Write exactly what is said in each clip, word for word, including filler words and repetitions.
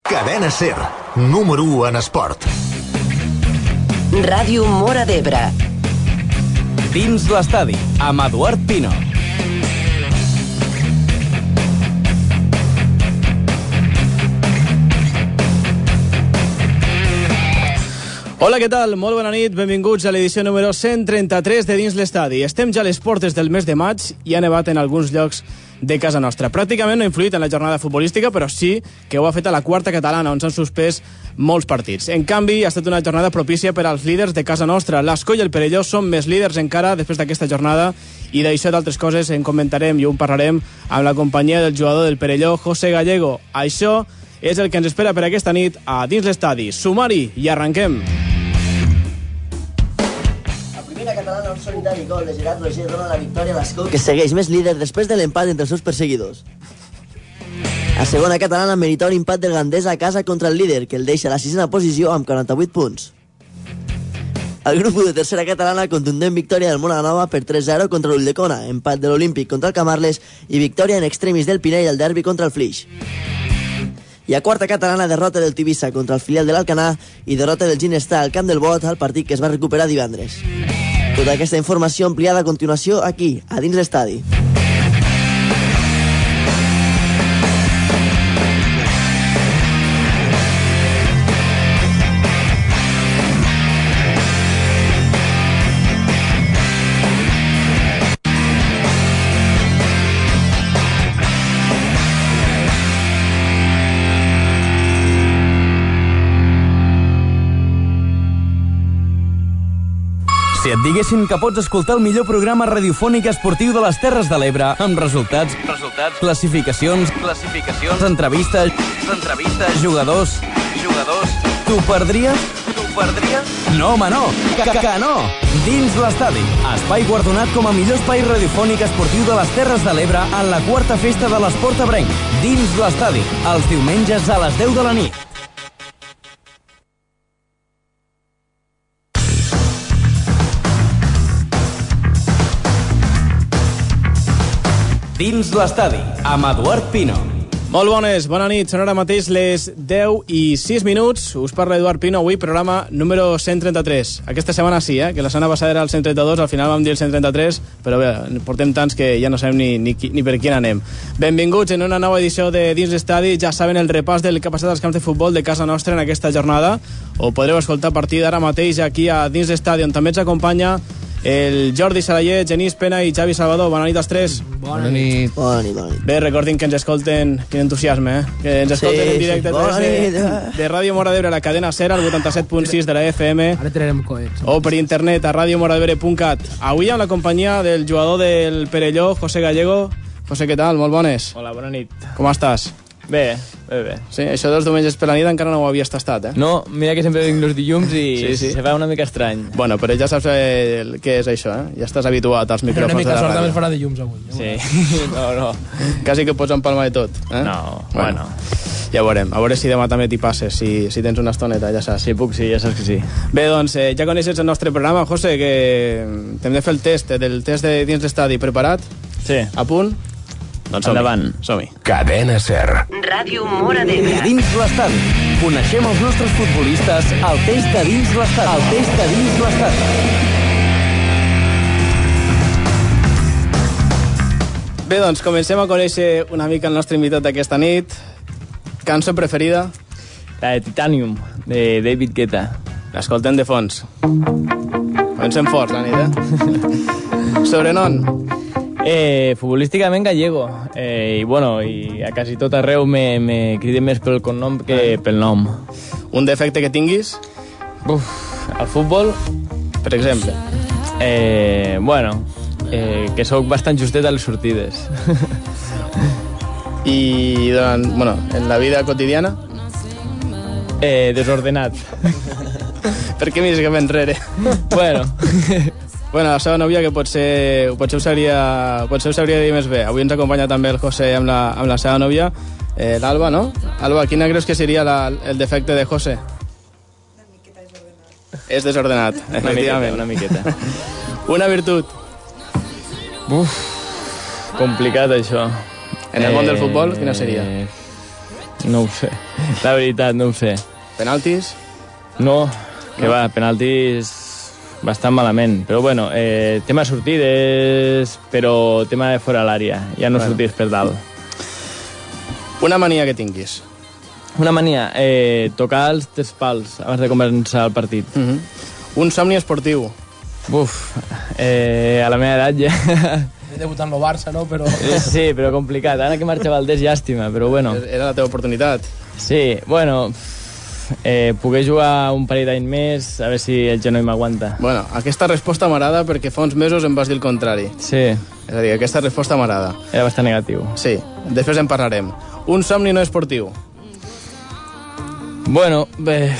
Cadena Ser, número u en esport. Ràdio Móra d'Ebre. Dins l'estadi, amb Eduard Pino. Hola, què tal? Molt bona nit, benvinguts a l'edició número cent trenta-tres de Dins l'Estadi. Estem ja a les portes del mes de maig i ha nevat en alguns llocs de casa nostra. Pràcticament no ha influït en la jornada futbolística, però sí que ho ha fet a la quarta catalana, on s'han suspès molts partits. En canvi, ha estat una jornada propícia per als líders de casa nostra. L'Ascó i el Perelló són més líders encara després d'aquesta jornada, i d'això i d'altres coses en comentarem i ho parlarem amb la companyia del jugador del Perelló, José Gallego. Això és el que ens espera per aquesta nit a Dins l'Estadi. Sumari i arrenquem. Catalana, un solitari gol de Gerard Roger dona la victòria a l'Ascó, que segueix més líder després de l'empat entre els seus perseguidors. A segona catalana, meritori empat del Gandesa a casa contra el líder, que el deixa a la sisena posició amb quaranta-vuit punts. El grup u de tercera catalana, contundent victòria del Molanova per tres zero contra l'Ulldecona, empat de l'Olímpic contra el Camarles i victòria en extremis del Pinell al derbi contra el Flix. I a quarta catalana, derrota del Tivissa contra el filial de l'Alcanar i derrota del Ginestar al camp del Bot, al partit que es va recuperar divendres. Tota aquesta informació ampliada a continuació aquí, a Dins l'Estadi. Si et diguessin que pots escoltar el millor programa radiofònic esportiu de les Terres de l'Ebre, amb resultats, resultats, classificacions, classificacions, entrevistes, entrevistes, jugadors, jugadors, t'ho perdries? T'ho perdries? No, home, no, que, que no! Dins l'Estadi, espai guardonat com a millor espai radiofònic esportiu de les Terres de l'Ebre en la quarta festa de l'Esport Ebrenc. Dins l'Estadi, els diumenges a les deu de la nit. Dins l'Estadi, amb Eduard Pino. Molt bones, bona nit. Són ara mateix les deu i sis minuts. Us parla Eduard Pino, avui programa número cent trenta-tres. Aquesta setmana sí, eh? que la setmana passada era el cent trenta-dos, al final vam dir el cent trenta-tres, però bé, portem tants que ja no sabem ni, ni, ni per quin anem. Benvinguts en una nova edició de Dins l'Estadi. Ja saben el repàs del que ha passat als camps de futbol de casa nostra en aquesta jornada. Ho podreu escoltar a partir d'ara mateix aquí a Dins l'Estadi, on també ens acompanya el Jordi Sarayer, Genís Pena i Xavi Salvador. Bona nit als tres. Bona nit. Bona nit, bona nit. Bé, recordin que ens escolten, quin entusiasme, eh? Que ens escolten sí, en directe sí. des de, de Ràdio Móra d'Ebre, la cadena SER, al vuitanta-set punt sis de la F M. Ara tirarem coets. O per internet a radio moradevere punt cat. Avui amb la companyia del jugador del Perelló, José Gallego. José, què tal? Molt bones. Hola, bona nit. Com estàs? Bé, bé, bé. Sí, això dels diumenges per la nit encara no ho havies tastat, eh? No, mira que sempre vinc els dilluns i sí, sí. se fa una mica estrany. Bueno, però ja saps el, què és això, eh? Ja estàs habituat als micròfons de la ràdio. Una mica sort també farà dilluns avui. Sí, no, no. Quasi que pots empalmar de tot, eh? No, bueno. bueno. Ja veurem, a veure si demà també t'hi passes, si, si tens una estoneta, ja saps. Sí, puc, sí, ja saps que sí. Bé, doncs, eh, ja coneixes el nostre programa, José, que t'hem de fer el test, del test de Dins l'Estadi. Preparat? Sí. A punt? Doncs som-hi. Endavant. Som-hi. Cadena Ser. Ràdio Móra d'Ebre. Dins l'Estadi. Coneixem els nostres futbolistes al test de Dins l'Estadi. Al test de Dins l'Estadi. Bé, doncs comencem a conèixer una mica el nostre invitat d'aquesta nit. Cançó preferida? La de Titanium, de David Guetta. L'escoltem de fons. Comencem forts la nit, eh? Sobrenom? Eh, futbolísticament gallego. Eh, I bueno, i a quasi tot arreu me, me criden més pel cognom que pel nom. Un defecte que tinguis? Uf, al futbol, per exemple. Eh, bueno, eh, que sóc bastant justet a les sortides. I durant, bueno, en la vida quotidiana? Eh, desordenat. Per què mires cap enrere? Bueno... Bueno, la seva nòvia, que potser, potser, ho sabria, potser ho sabria dir més bé. Avui ens acompanya també el José amb la, amb la seva nòvia, eh, l'Alba, no? Alba, quina creus que seria la, el defecte de José? Una miqueta desordenat. És desordenat, efectivament. Una miqueta, una miqueta. Una virtut? Uf, complicat això. En el món del futbol, quina seria? No ho sé. La veritat, no ho sé. Penaltis? No, que no. va, penaltis bastant malament. Però bueno, eh, tema sortides, però tema de fora l'àrea. Ja no bueno. sortides per dalt. Una mania que tinguis. Una mania, eh, tocar els tres pals abans de començar el partit. Uh-huh. Un somni esportiu. Buf, eh, a la meva edat ja... He debutat en el Barça, no? Però... Sí, però complicat. Ara que marxa Valdés, llàstima, però bueno. Era la teva oportunitat. Sí, bueno, eh, poder jugar un parell d'any més, a veure si el genoll m'aguanta. Bueno, aquesta resposta m'agrada perquè fa uns mesos em vas dir el contrari. Sí. És a dir, aquesta resposta m'agrada. Era bastant negatiu. Sí, després en parlarem. Un somni no esportiu. Bueno, bé,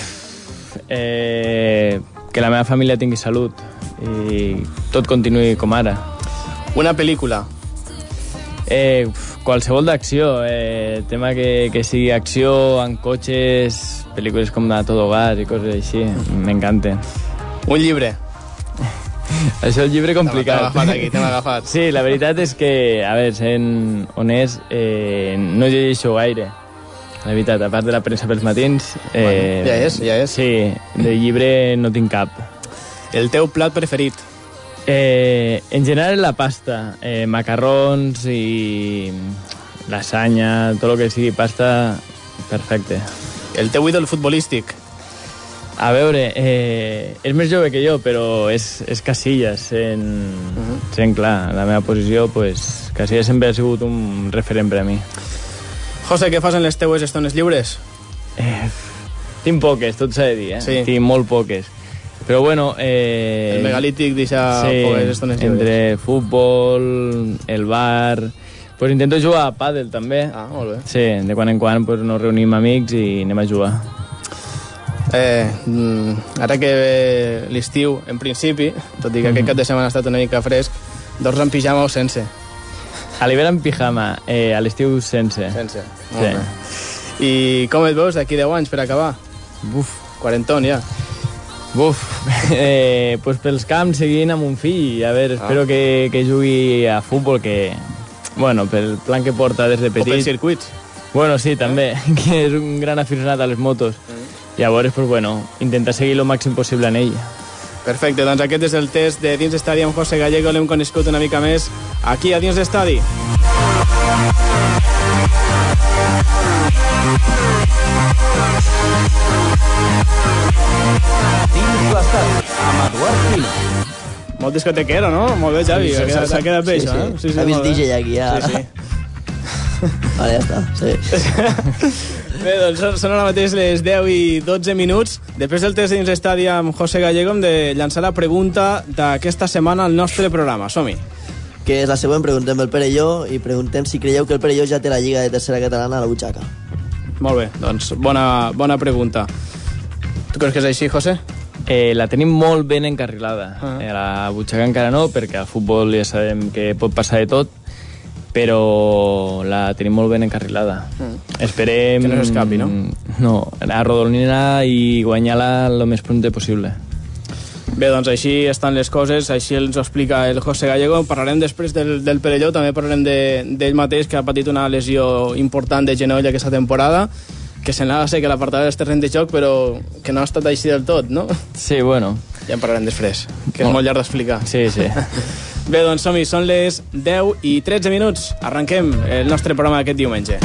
eh, que la meva família tingui salut i tot continuï com ara. Una pel·lícula. Eh, qualsevol d'acció, eh, tema que, que sigui acció en cotxes, pel·lícules com de Todo Gas i coses així, m'encanten. Un llibre. Això és llibre complicat. T'hem agafat aquí, t'hem agafat. Sí, la veritat és que, a veure, sent honest, eh, no llegeixo gaire. La veritat, a part de la premsa pels matins... Eh, bueno, ja és, ja és. Sí, de llibre no tinc cap. El teu plat preferit? Eh, en general la pasta, eh, macarrons i lasanya, tot el que sigui pasta, perfecte. El teu ídol futbolístic? A veure, eh, és més jove que jo, però és, és Casillas, sent, uh -huh. sent clar, la meva posició, pues, Casillas sempre ha sigut un referent per a mi. José, què fas en les teues estones lliures? Eh, tinc poques, tot s'ha de dir, eh? Sí. Tinc molt poques. Però bueno... Eh, el megalític deixa sí, poques estones lliures. Entre futbol, el bar... Pues intento jugar a pàdel també. Ah, molt bé. Sí, de quan en quan pues, nos reunim amics i anem a jugar. Eh, ara que ve l'estiu, en principi, tot i que mm-hmm. aquest cap de setmana ha estat una mica fresc, dors en pijama o sense? A l'hivern en pijama, eh, a l'estiu sense. Sense, molt sí. bé. I com et veus d'aquí deu anys per acabar? Buf. Quarantón, ja. Buf, eh, pues pels camps seguint amb un fill. A veure, espero ah. que, que jugui a futbol, que... Bueno, pel plan que porta des de petit... O pels circuits. Bueno, sí, també, eh? que és un gran aficionat a les motos. Mm. Llavors, pues bueno, intentar seguir el màxim possible en ell. Perfecte, doncs aquest és el test de Dins d'Estadi amb José Gallego. L'hem conegut una mica més aquí a Dins d'Estadi. Dins l'Estadi, amb Eduard Pino. Molt discotequero, no? Molt bé, Xavi, s'ha quedat, ha quedat bé, sí, això, sí. eh? Sí, sí, ha vist D J aquí, ja. Sí, sí. Vale, ja està, sí. Bé, doncs són ara mateix les deu i dotze minuts. Després del test dins l'estadi amb José Gallego hem de llançar la pregunta d'aquesta setmana al nostre programa. Som-hi. Que és la següent, preguntem el Perelló i preguntem si creieu que el Perelló ja té la Lliga de Tercera Catalana a la butxaca. Molt bé, doncs bona, bona pregunta. Tu creus que és així, José? Eh, la tenim molt ben encarrilada. Uh -huh. eh, la butxaca encara no, perquè al futbol ja sabem que pot passar de tot, però la tenim molt ben encarrilada. Uh-huh. Esperem... Que no s'escapi, no? No, arrodonir-la i guanyar-la el més prompte possible. Bé, doncs així estan les coses, així ens ho explica el José Gallego. Parlarem després del, del Perelló, també parlarem d'ell de, mateix, que ha patit una lesió important de genoll aquesta temporada, que semblava ser que l'apartava dels terrenys de joc, però que no ha estat així del tot, no? Sí, bueno. Ja en parlarem després, que és molt llarg d'explicar. Sí, sí. Bé, doncs som-hi, són les deu i tretze minuts. Arrenquem el nostre programa d'aquest diumenge.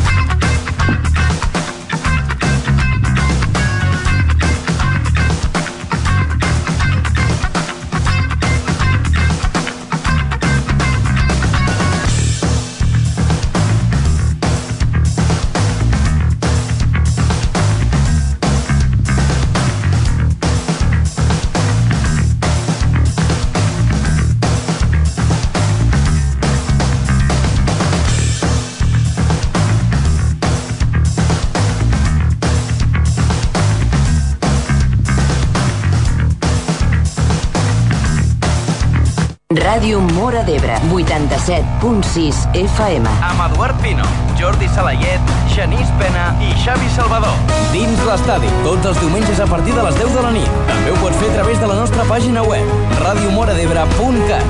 Ràdio Móra d'Ebre, vuitanta-set punt sis F M. Amb Eduard Pino, Jordi Salayet, Genís Pena i Xavi Salvador. Dins l'estadi, tots els diumenges a partir de les deu de la nit. També ho pots fer a través de la nostra pàgina web, ràdio mora d'ebre punt cat.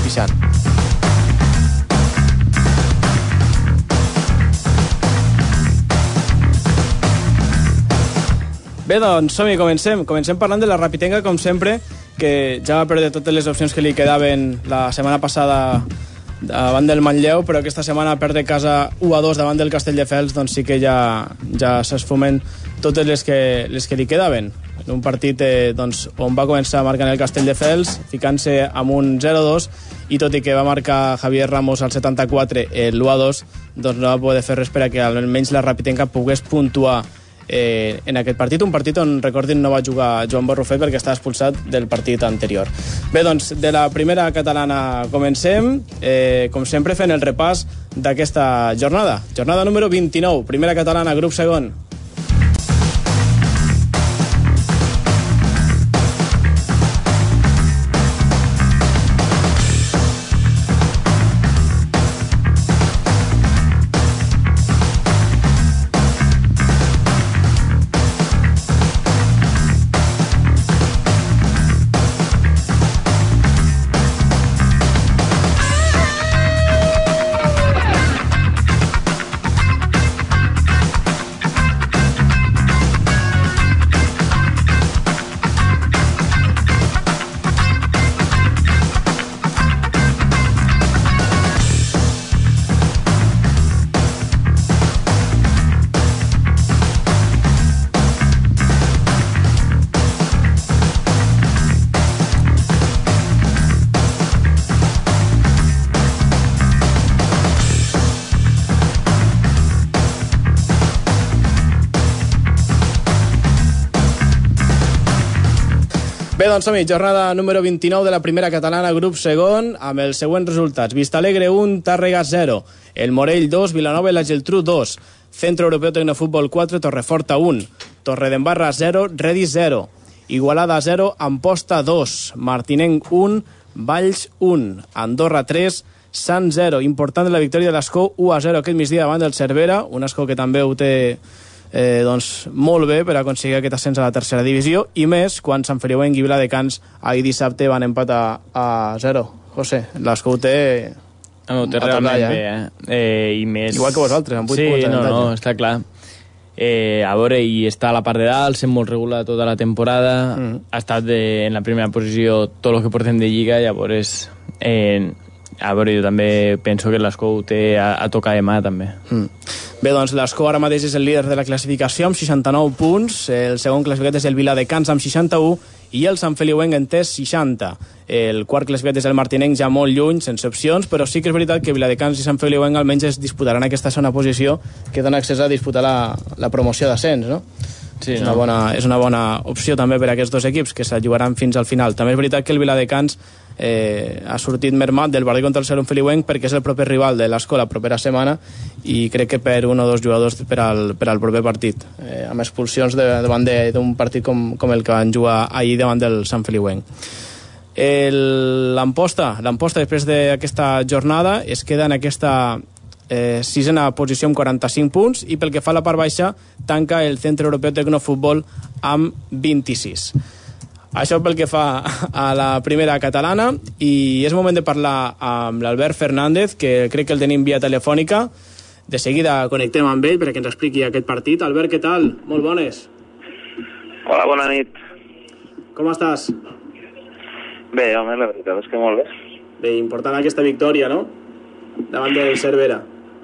fixant. Bé, doncs som-hi, comencem. Comencem parlant de la Rapitenca, com sempre, que ja va perdre totes les opcions que li quedaven la setmana passada davant del Manlleu, però aquesta setmana perdre casa u a dos davant del Castelldefels, doncs sí que ja, ja s'esfumen totes les que, les que li quedaven. En un partit eh, doncs, on va començar marcant el Castelldefels, ficant-se amb un zero a dos, i tot i que va marcar Javier Ramos al setanta-quatre l'u a dos, doncs no va poder fer res per a que almenys la Rapitenca pogués puntuar Eh, en aquest partit, un partit on, recordin, no va jugar Joan Barrufet perquè està expulsat del partit anterior. Bé, doncs, de la primera catalana comencem, eh, com sempre fent el repàs d'aquesta jornada. Jornada número vint-i-nou, primera catalana, grup segon. Bé, doncs som-hi, jornada número vint-i-nou de la primera catalana, grup segon, amb els següents resultats. Vistalegre un, Tàrrega zero, el Morell dos, Vilanova i la Geltrú dos, Centro Europeo Tecnofútbol quatre, Torreforta un, Torredembarra zero, Redis zero, Igualada zero, Amposta dos, Martinenc un, Valls un, Andorra tres, Sant zero. Important la victòria de l'Escó u a zero aquest migdia davant del Cervera, un Escó que també ho té Eh, doncs molt bé per aconseguir aquest ascens a la tercera divisió, i més quan Sant Feliuenc i Viladecans ahir dissabte van empatar a zero. José, l'Escó ho té... No, ho té realment allà, bé, eh? eh? I més... Igual que vosaltres, amb vuit sí, punts no, no, està clar. Eh, a veure, i està a la part de dalt, sent molt regular tota la temporada, mm. ha estat de, en la primera posició tot el que portem de Lliga, llavors... Eh, a veure, jo també penso que l'Escó ho té a, a tocar de mà, també. Mm. Bé, doncs l'Escó ara mateix és el líder de la classificació amb seixanta-nou punts, el segon classificat és el Viladecans amb seixanta-u i el Sant Feliuenc en té seixanta. El quart classificat és el Martinenc, ja molt lluny, sense opcions, però sí que és veritat que Viladecans i Sant Feliuenc almenys es disputaran aquesta segona posició que dona accés a disputar la, la promoció d'ascens, no? Sí, és, no? una bona, és una bona opció també per a aquests dos equips que se jugaran fins al final. També és veritat que el Viladecans Eh, ha sortit mermat del partit contra el Sant Feliuenc perquè és el proper rival de l'Escó la propera setmana i crec que per un o dos jugadors per al, per al proper partit, eh, amb expulsions de, davant d'un partit com, com el que van jugar ahir davant del Sant Feliuenc. L'Amposta l'Amposta després d'aquesta jornada es queda en aquesta eh, sisena posició amb quaranta-cinc punts, i pel que fa a la part baixa tanca el Centre Europeu Tecnofútbol amb vint-i-sis. Això pel que fa a la primera catalana, i és moment de parlar amb l'Albert Fernández, que crec que el tenim via telefònica. De seguida connectem amb ell perquè ens expliqui aquest partit. Albert, què tal? Molt bones. Hola, bona nit. Com estàs? Bé, home, la veritat és que molt bé. Bé, important aquesta victòria, no? Davant del Cervera.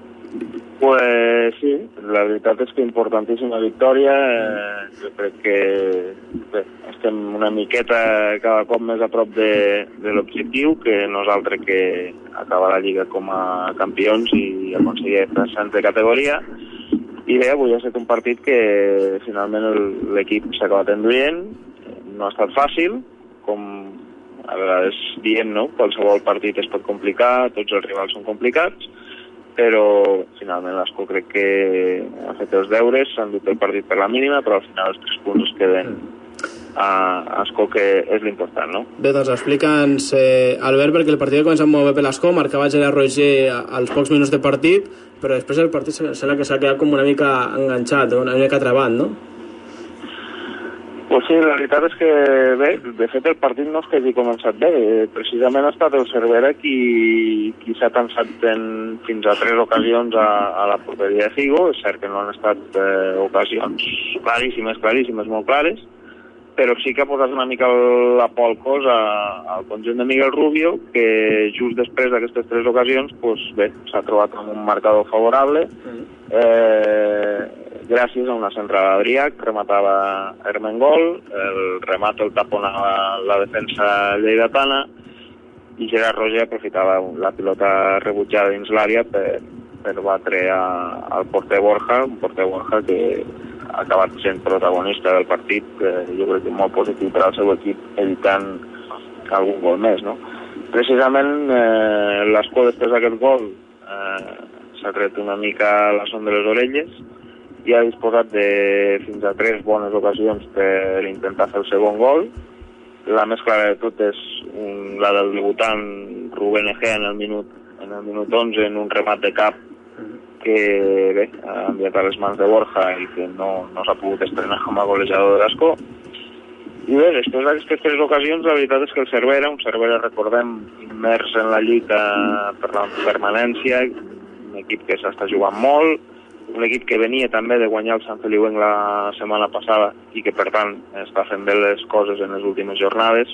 Pues sí, la veritat és que importantíssima victòria. Eh, jo crec que bé, estem una miqueta cada cop més a prop de, de l'objectiu, que nosaltres que acabar la Lliga com a campions i aconseguir l'ascens de categoria. I bé, avui ha estat un partit que finalment l'equip s'ha acabat enduent. No ha estat fàcil, com a vegades diem, no? Qualsevol partit es pot complicar, tots els rivals són complicats, però finalment l'Escó crec que ha fet els deures, s'han dut el partit per la mínima, però al final els tres punts es queden a, a Escó, que és l'important, no? Bé, doncs explica'ns, eh, Albert, perquè el partit ha començat molt bé per l'Escó, marcava Gerard Roger als pocs minuts de partit, però després el partit sembla que s'ha quedat com una mica enganxat, una mica trabat, no? Pues sí, la veritat és que, bé, de fet el partit no és que hagi començat bé. Precisament ha estat el Cervera qui, qui s'ha tensat en, fins a tres ocasions a, a la porteria de Figo. És cert que no han estat eh, ocasions claríssimes, claríssimes, molt clares, però sí que ha posat una mica la por al cos a, al conjunt de Miguel Rubio, que just després d'aquestes tres ocasions, pues, bé, s'ha trobat amb un marcador favorable. Eh, gràcies a una centrada d'Adrià, que rematava Ermengol, el remat el taponava la defensa lleidatana, i Gerard Roger aprofitava la pilota rebutjada dins l'àrea per, per batre a, al porter Borja, un porter Borja que ha acabat sent protagonista del partit, que jo crec que és molt positiu per al seu equip, evitant algun gol més, no? Precisament eh, l'Escó, després d'aquest gol, eh, s'ha tret una mica la son de les orelles i ha disposat de fins a tres bones ocasions per intentar fer el segon gol. La més clara de tot és un, la del debutant Rubén Egea en el minut, en el minut onze, en un remat de cap que bé, ha enviat a les mans de Borja i que no, no s'ha pogut estrenar com a golejador de l'Escó. I bé, després d'aquestes tres ocasions, la veritat és que el Cervera, un Cervera, recordem, immers en la lluita per la permanència, un equip que s'està jugant molt, un equip que venia també de guanyar el Sant Feliuenc la setmana passada i que, per tant, està fent bé les coses en les últimes jornades,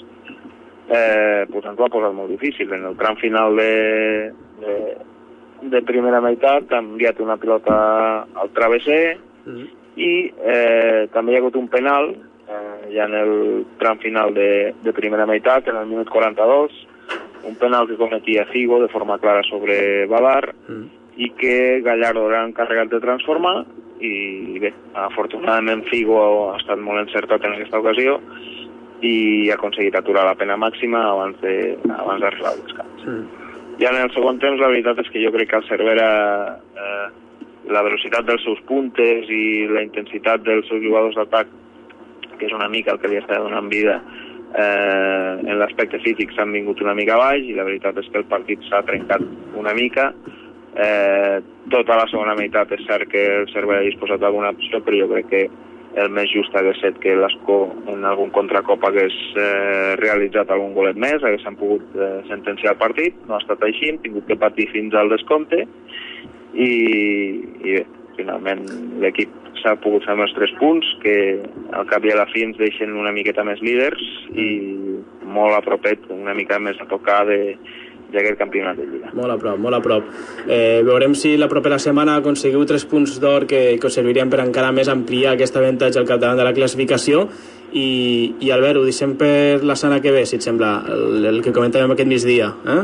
eh, pues ens ho ha posat molt difícil. En el tram final de, de, de primera meitat ha enviat una pilota al travesser mm-hmm. i eh, també hi ha hagut un penal eh, ja en el tram final de, de primera meitat, en el minut quaranta-dos, un penal que cometia Figo de forma clara sobre Badar, mm. i que Gallardo era encarregat de transformar, i bé, afortunadament Figo ha estat molt encertat en aquesta ocasió i ha aconseguit aturar la pena màxima abans de, abans d'arribar al descans. Mm. Ja en el segon temps, la veritat és que jo crec que el Cervera, eh, la velocitat dels seus puntes i la intensitat dels seus jugadors d'atac, que és una mica el que li està donant vida, eh, en l'aspecte físic s'han vingut una mica baix, i la veritat és que el partit s'ha trencat una mica. Eh, tota la segona meitat és cert que el Cervera ha disposat d'alguna opció, però jo crec que el més just hagués estat que l'Escó en algun contracop hagués eh, realitzat algun golet més, haguessin pogut eh, sentenciar el partit. No ha estat així, hem tingut que patir fins al descompte i, i bé, finalment l'equip s'ha pogut fer amb els tres punts, que al cap i a la fi ens deixen una miqueta més líders i molt a propet, una mica més a tocar de d'aquest campionat de Lliga. Molt a prop, molt a prop. Eh, veurem si la propera setmana aconseguiu tres punts d'or que, que us servirien per encara més ampliar aquest avantatge al capdavant de la classificació. I, i Albert, ho deixem per la setmana que ve, si et sembla, el, el que comentàvem aquest migdia. Eh?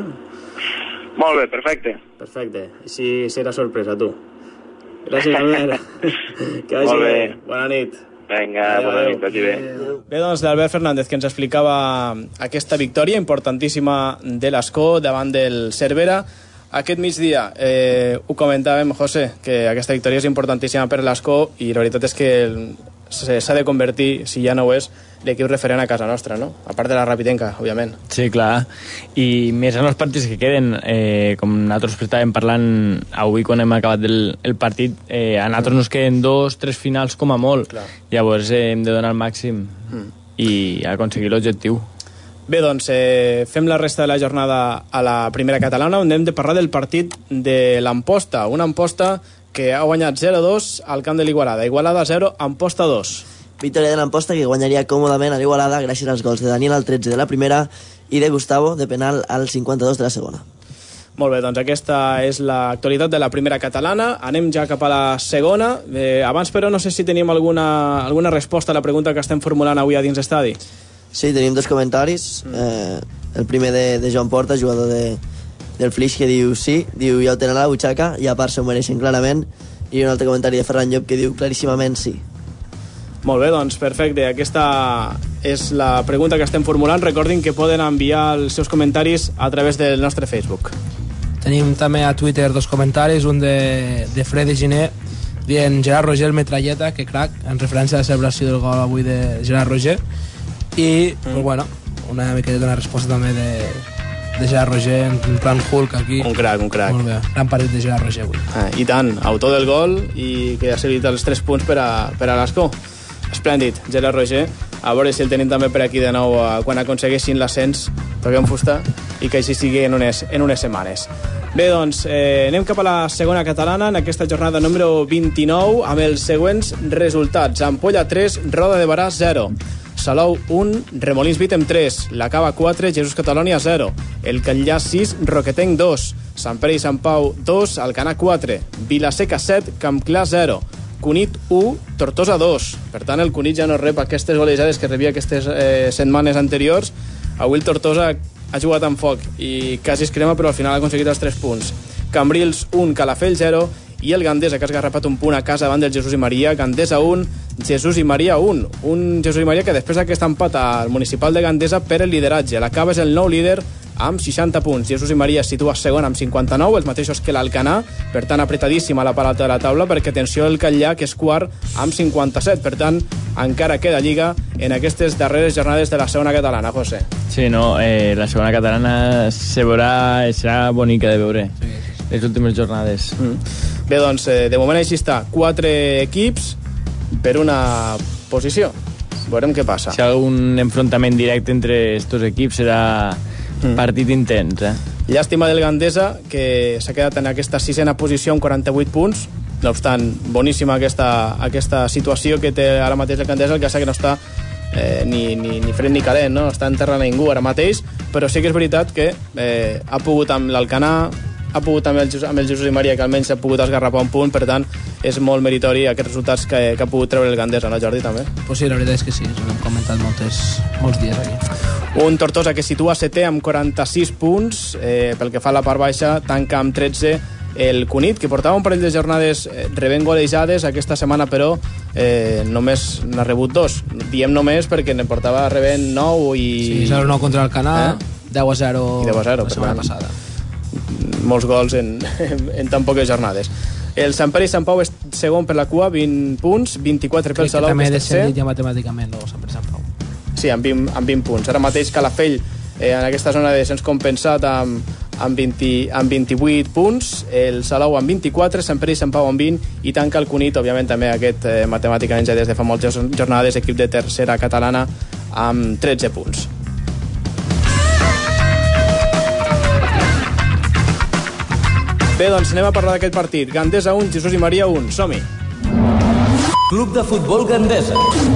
Molt bé, perfecte. Perfecte, així serà sorpresa, tu. Gràcies, Albert. Que vagi bé. Bona nit. Vinga, bona nit, vagi bé. Bé, doncs, d'Albert Fernández, que ens explicava aquesta victòria importantíssima de l'Escó davant del Cervera. Aquest migdia eh, ho comentàvem, José, que aquesta victòria és importantíssima per l'Escó i la veritat és que s'ha de convertir, si ja no ho és, l'equip referent a casa nostra, no? A part de la Rapidenca, òbviament. Sí, clar. I més en els partits que queden, eh, com nosaltres estàvem parlant avui quan hem acabat el, el partit, eh, a nosaltres nos queden dos, tres finals com a molt. Clar. Llavors eh, hem de donar el màxim mm. i aconseguir l'objectiu. Bé, doncs, eh, fem la resta de la jornada a la primera catalana, on hem de parlar del partit de l'Amposta. Una Amposta que ha guanyat zero a dos al camp de l'Igualada. Igualada zero, Amposta dos. Victòria de l'Amposta, que guanyaria còmodament a l'Igualada gràcies als gols de Daniel al tretze de la primera i de Gustavo de penal al cinquanta-dos de la segona. Molt bé, doncs aquesta és l'actualitat de la primera catalana. Anem ja cap a la segona. Eh, abans, però, no sé si tenim alguna, alguna resposta a la pregunta que estem formulant avui a dins l'estadi. Sí, tenim dos comentaris. Mm. Eh, el primer de, de Joan Porta, jugador de, del Flix, que diu sí, diu ja ho tenen a la butxaca, i a part s'ho mereixen clarament. I un altre comentari de Ferran Llop que diu claríssimament sí. Molt bé, doncs perfecte. Aquesta és la pregunta que estem formulant. Recordin que poden enviar els seus comentaris a través del nostre Facebook. Tenim també a Twitter dos comentaris, un de, de Freddy Giner dient Gerard Roger metralleta, que crac, en referència a la celebració del gol avui de Gerard Roger. I, mm. pues, bueno, una miqueta una resposta també de, de Gerard Roger en plan Hulk aquí. Un crac, un crac. Molt bé, gran partit de Gerard Roger avui. Ah, I tant, autor del gol i que ha servit els tres punts per a, per a l'Escó. Esplèndid, Gerard Roger, a veure si el tenim també per aquí de nou uh, quan aconsegueixin l'ascens, toquem fusta, i que així sigui en unes, en unes setmanes. Bé, doncs, eh, anem cap a la segona catalana en aquesta jornada número vint-i-nou amb els següents resultats. Ampolla tres, Roda de Barà zero. Salou un, Remolins Vítem tres, La Cava quatre, Jesús Catalònia zero, El Catllà sis, Roquetenc dos, Sant Pere i Sant Pau dos, Alcanar quatre, Vilaseca set, Campclar zero, Cunit u, Tortosa dos. Per tant, el Cunit ja no rep aquestes golejades que rebia aquestes eh, setmanes anteriors. Avui el Tortosa ha jugat amb foc i quasi es crema, però al final ha aconseguit els tres punts. Cambrils un, Calafell zero, i el Gandesa, que ha esgarrapat un punt a casa davant del Jesús i Maria. Gandesa un, Jesús i Maria un. Un Jesús i Maria que després d'aquest empat al municipal de Gandesa per el lideratge. La Cava és el nou líder amb seixanta punts. Jesús i Maria es situa segon amb cinquanta-nou, els mateixos que l'Alcanar, per tant apretadíssima la part alta de la taula, perquè atenció el Catllà, que és quart amb cinquanta-set. Per tant, encara queda lliga en aquestes darreres jornades de la segona catalana, José. Sí, no, eh, la segona catalana se veurà, serà bonica de veure. Sí. Les últimes jornades. Mm. Bé, doncs, eh, de moment així està. Quatre equips per una posició. Veurem què passa. Si hi ha algun enfrontament directe entre estos equips serà mm. partit intens, eh? Llàstima del Gandesa, que s'ha quedat en aquesta sisena posició amb quaranta-vuit punts. No obstant, boníssima aquesta, aquesta situació que té ara mateix el Gandesa, el que que no està eh, ni, ni, ni fred ni calent, no? Està en terra ningú ara mateix, però sí que és veritat que eh, ha pogut amb l'Alcanar, ha pogut amb el, amb el Jesús i Maria, que almenys ha pogut esgarrapar un punt, per tant és molt meritori aquests resultats que, que ha pogut treure el Gandesa, no, Jordi, també? Pues sí, la veritat és que sí, ho hem comentat moltes, molts dies aquí. Un Tortosa que situa setè amb quaranta-sis punts, eh, pel que fa a la part baixa tanca amb tretze el Cunit, que portava un parell de jornades eh, rebent golejades aquesta setmana, però eh, només n'ha rebut dos. Diem només perquè ne portava rebent nou i... Sí, zero nou contra el Canà, eh? deu a zero, I deu a zero la setmana passada. Molts gols en, en tan poques jornades. El Sant Pere i Sant Pau és segon per la cua, vint punts, vint-i-quatre pel Salou. Crec que també he descendit ja matemàticament el Sant Pere i Sant Pau. Sí, amb vint, amb vint punts. Ara mateix Calafell eh, en aquesta zona de descens compensat amb, amb, vint, amb vint-i-vuit punts, el Salou amb vint-i-quatre, Sant Pere i Sant Pau amb vint, i tanca el Cunit, òbviament també aquest eh, matemàticament ja des de fa moltes jornades, equip de tercera catalana amb tretze punts. Bé, doncs anem a parlar d'aquest partit. Gandesa un, Jesús i Maria un. Som-hi. Club de Futbol Gandesa.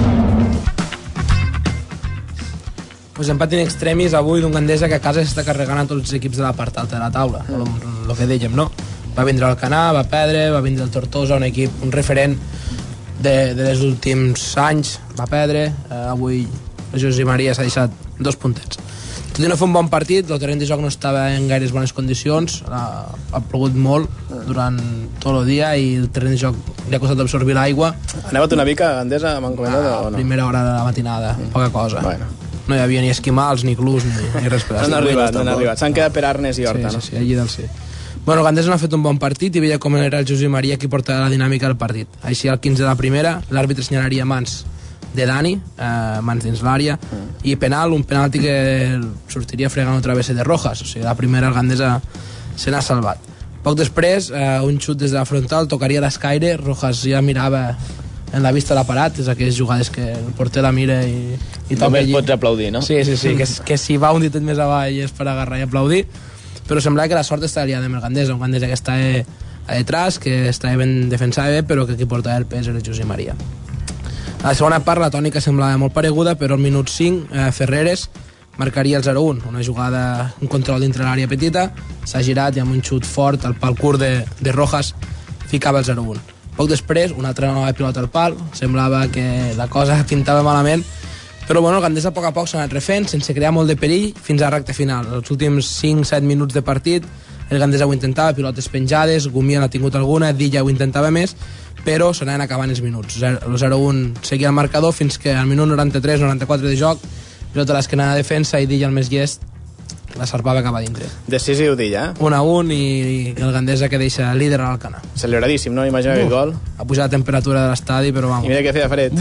Pues empat in extremis avui d'un Gandesa que a casa s'està carregant a tots els equips de la part alta de la taula, el mm. que dèiem, no? Va vindre el Canà, va perdre, va vindre el Tortosa, un equip, un referent de, de les últims anys, va perdre, eh, avui el Jesús i Maria s'ha deixat dos puntets. Tot i no fer un bon partit, el terreny de joc no estava en gaires bones condicions, ha, ha plogut molt durant tot el dia i el terreny de joc li ha costat absorbir l'aigua. Ha nevat una mica a Gandesa, m'han comentat, ah, o no? Primera hora de la matinada, mm. poca cosa. Bueno. No hi havia ni esquimals, ni clus, ni, ni res per no han arribat, no han arribat. S'han quedat per Arnes i Horta, sí, no? Sí, sí, allí del sí. Bueno, Gandesa no ha fet un bon partit i veia com era el Jesús i Maria qui portava la dinàmica del partit. Així, al quinze de la primera, l'àrbitre senyalaria mans de Dani, eh, mans dins l'àrea, mm. i penal, un penalti que sortiria fregant otra vez de Rojas. O sigui, la primera el Gandesa se n'ha salvat. Poc després, eh, un xut des de la frontal, tocaria l'escaire, Rojas ja mirava en la vista la parat, és aquelles jugades que el porter la mira i, i toca només allí. Pots aplaudir, no? Sí, sí, sí, que, que si va un ditet més avall és per agarrar i aplaudir, però semblava que la sort està aliada amb el Gandesa, un Gandesa que està a detrás, que està ben defensat bé, però que qui portava el pes era el José Maria. A la segona part la tònica semblava molt pareguda, però al minut cinc eh, Ferreres marcaria el zero un, una jugada, un control dintre l'àrea petita, s'ha girat i amb un xut fort al pal curt de, de Rojas ficava el zero un. Poc després, una altra nova pilota al pal, semblava que la cosa pintava malament, però bueno, el Gandesa a poc a poc s'ha anat refent, sense crear molt de perill, fins a la recta final. Els últims cinc set minuts de partit, el Gandesa ho intentava, pilotes penjades, Gumia n'ha tingut alguna, Dilla ho intentava més, però s'anaven acabant els minuts. El zero un seguia el marcador fins que al minut noranta-tres noranta-quatre de joc, pilota a l'esquena de defensa i Dilla el més llest la sarpava cap a dintre. Decisiu Dilla, eh? un a un i, i el Gandesa que deixa líder a l'Alcanar. Celebradíssim, no? Imagina aquest gol. Ha pujat la temperatura de l'estadi, però vamos. I mira que feia fred.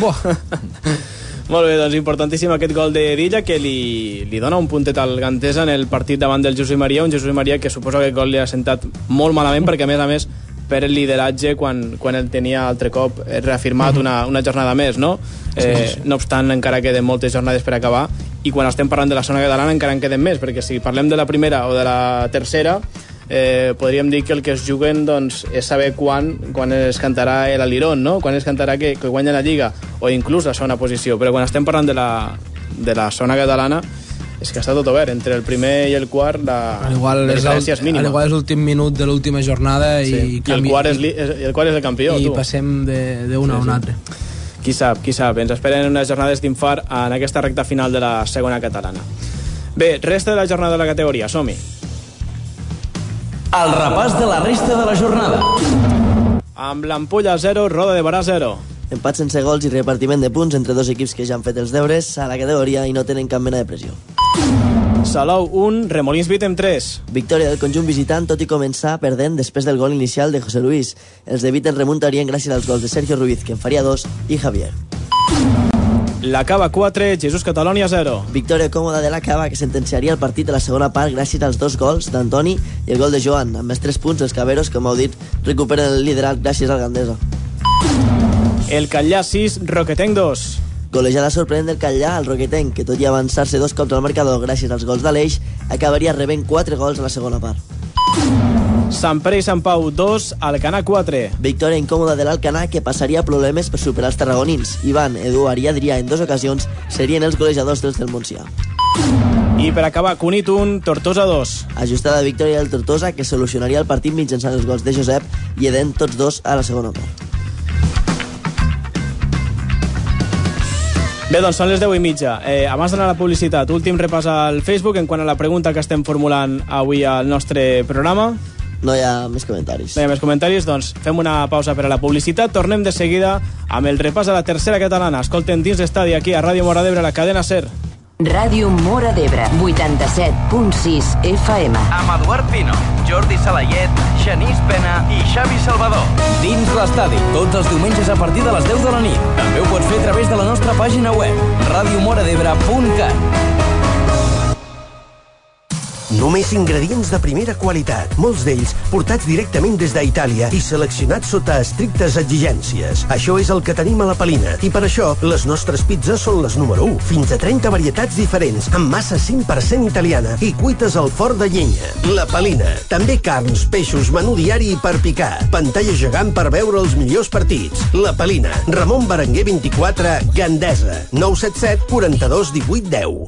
Molt bé, doncs importantíssim aquest gol de Dilla que li, li dona un puntet al Gandesa en el partit davant del Jesús i Maria, un Jesús i Maria que suposo que el gol li ha sentat molt malament perquè a més a més per el lideratge quan, quan ell tenia altre cop reafirmat una, una jornada més, no? Eh, no obstant, encara queden moltes jornades per acabar, i quan estem parlant de la zona catalana encara en queden més, perquè si parlem de la primera o de la tercera, eh, podríem dir que el que es juguen, doncs, és saber quan, quan es cantarà l'Alirón, no? Quan es cantarà que, que guanya la Lliga, o inclús la segona posició. Però quan estem parlant de la, de la zona catalana, és que està tot obert. Entre el primer i el quart, la, igual la diferència és mínima. Al igual és l'últim minut de l'última jornada i, sí. I, el quart és, és, el quart és el campió, i tu. passem d'una sí, a una altra. Qui sap, qui sap. Ens esperen unes jornades d'infart en aquesta recta final de la segona catalana. Bé, resta de la jornada de la categoria, som-hi. El repàs de la resta de la jornada. Amb l'Ampolla zero, Roda de Barà zero. Empat sense gols i repartiment de punts entre dos equips que ja han fet els deures a la categoria i no tenen cap mena de pressió. Salou un, Remolins Vítem tres. Victòria del conjunt visitant, tot i començar perdent després del gol inicial de José Luis. Els de Vítem remuntarien gràcies als gols de Sergio Ruiz, que en faria dos, i Javier. La Cava quatre, Jesús Catalònia zero. Victòria còmoda de la Cava, que sentenciaria el partit a la segona part gràcies als dos gols d'Antoni i el gol de Joan. Amb els tres punts, els caberos, com heu dit, recuperen el liderat gràcies al Gandesa. El Catllà sis, Roquetenc dos. Golejada sorprenent del Catllà al Roquetenc, que tot i avançar-se dos cops al marcador gràcies als gols d'Aleix, acabaria rebent quatre gols a la segona part. Sant Pere i Sant Pau dos, Alcanar quatre. Victòria incòmoda de l'Alcanar, que passaria problemes per superar els tarragonins. Ivan, Eduard i Adrià en dues ocasions serien els golejadors dels del Montsià. I per acabar, Cunit un, Tortosa dos. Ajustada victòria del Tortosa, que solucionaria el partit mitjançant els gols de Josep i Eden, tots dos a la segona part. Bé, doncs són les deu i mitja. Eh, abans d'anar a la publicitat, últim repàs al Facebook en quant a la pregunta que estem formulant avui al nostre programa. No hi ha més comentaris. No hi ha més comentaris, doncs fem una pausa per a la publicitat. Tornem de seguida amb el repàs a la tercera catalana. Escolten Dins l'Estadi aquí a Ràdio Móra d'Ebre, la cadena SER. Ràdio Móra d'Ebre, vuitanta-set punt sis F M. Amb Eduard Pino, Jordi Salayet, Genís Pena i Xavi Salvador. Dins l'Estadi, tots els diumenges a partir de les deu de la nit. També ho pots fer a través de la nostra pàgina web, radio mora debre punt cat. Només ingredients de primera qualitat, molts d'ells portats directament des d'Itàlia i seleccionats sota estrictes exigències. Això és el que tenim a la Palina, i per això les nostres pizzas són les número u. Fins a trenta varietats diferents, amb massa cinc per cent italiana i cuites al forn de llenya. La Palina. També carns, peixos, menú diari i per picar. Pantalla gegant per veure els millors partits. La Palina. Ramon Berenguer vint-i-quatre, Gandesa. nou set set, quaranta-dos, divuit, deu.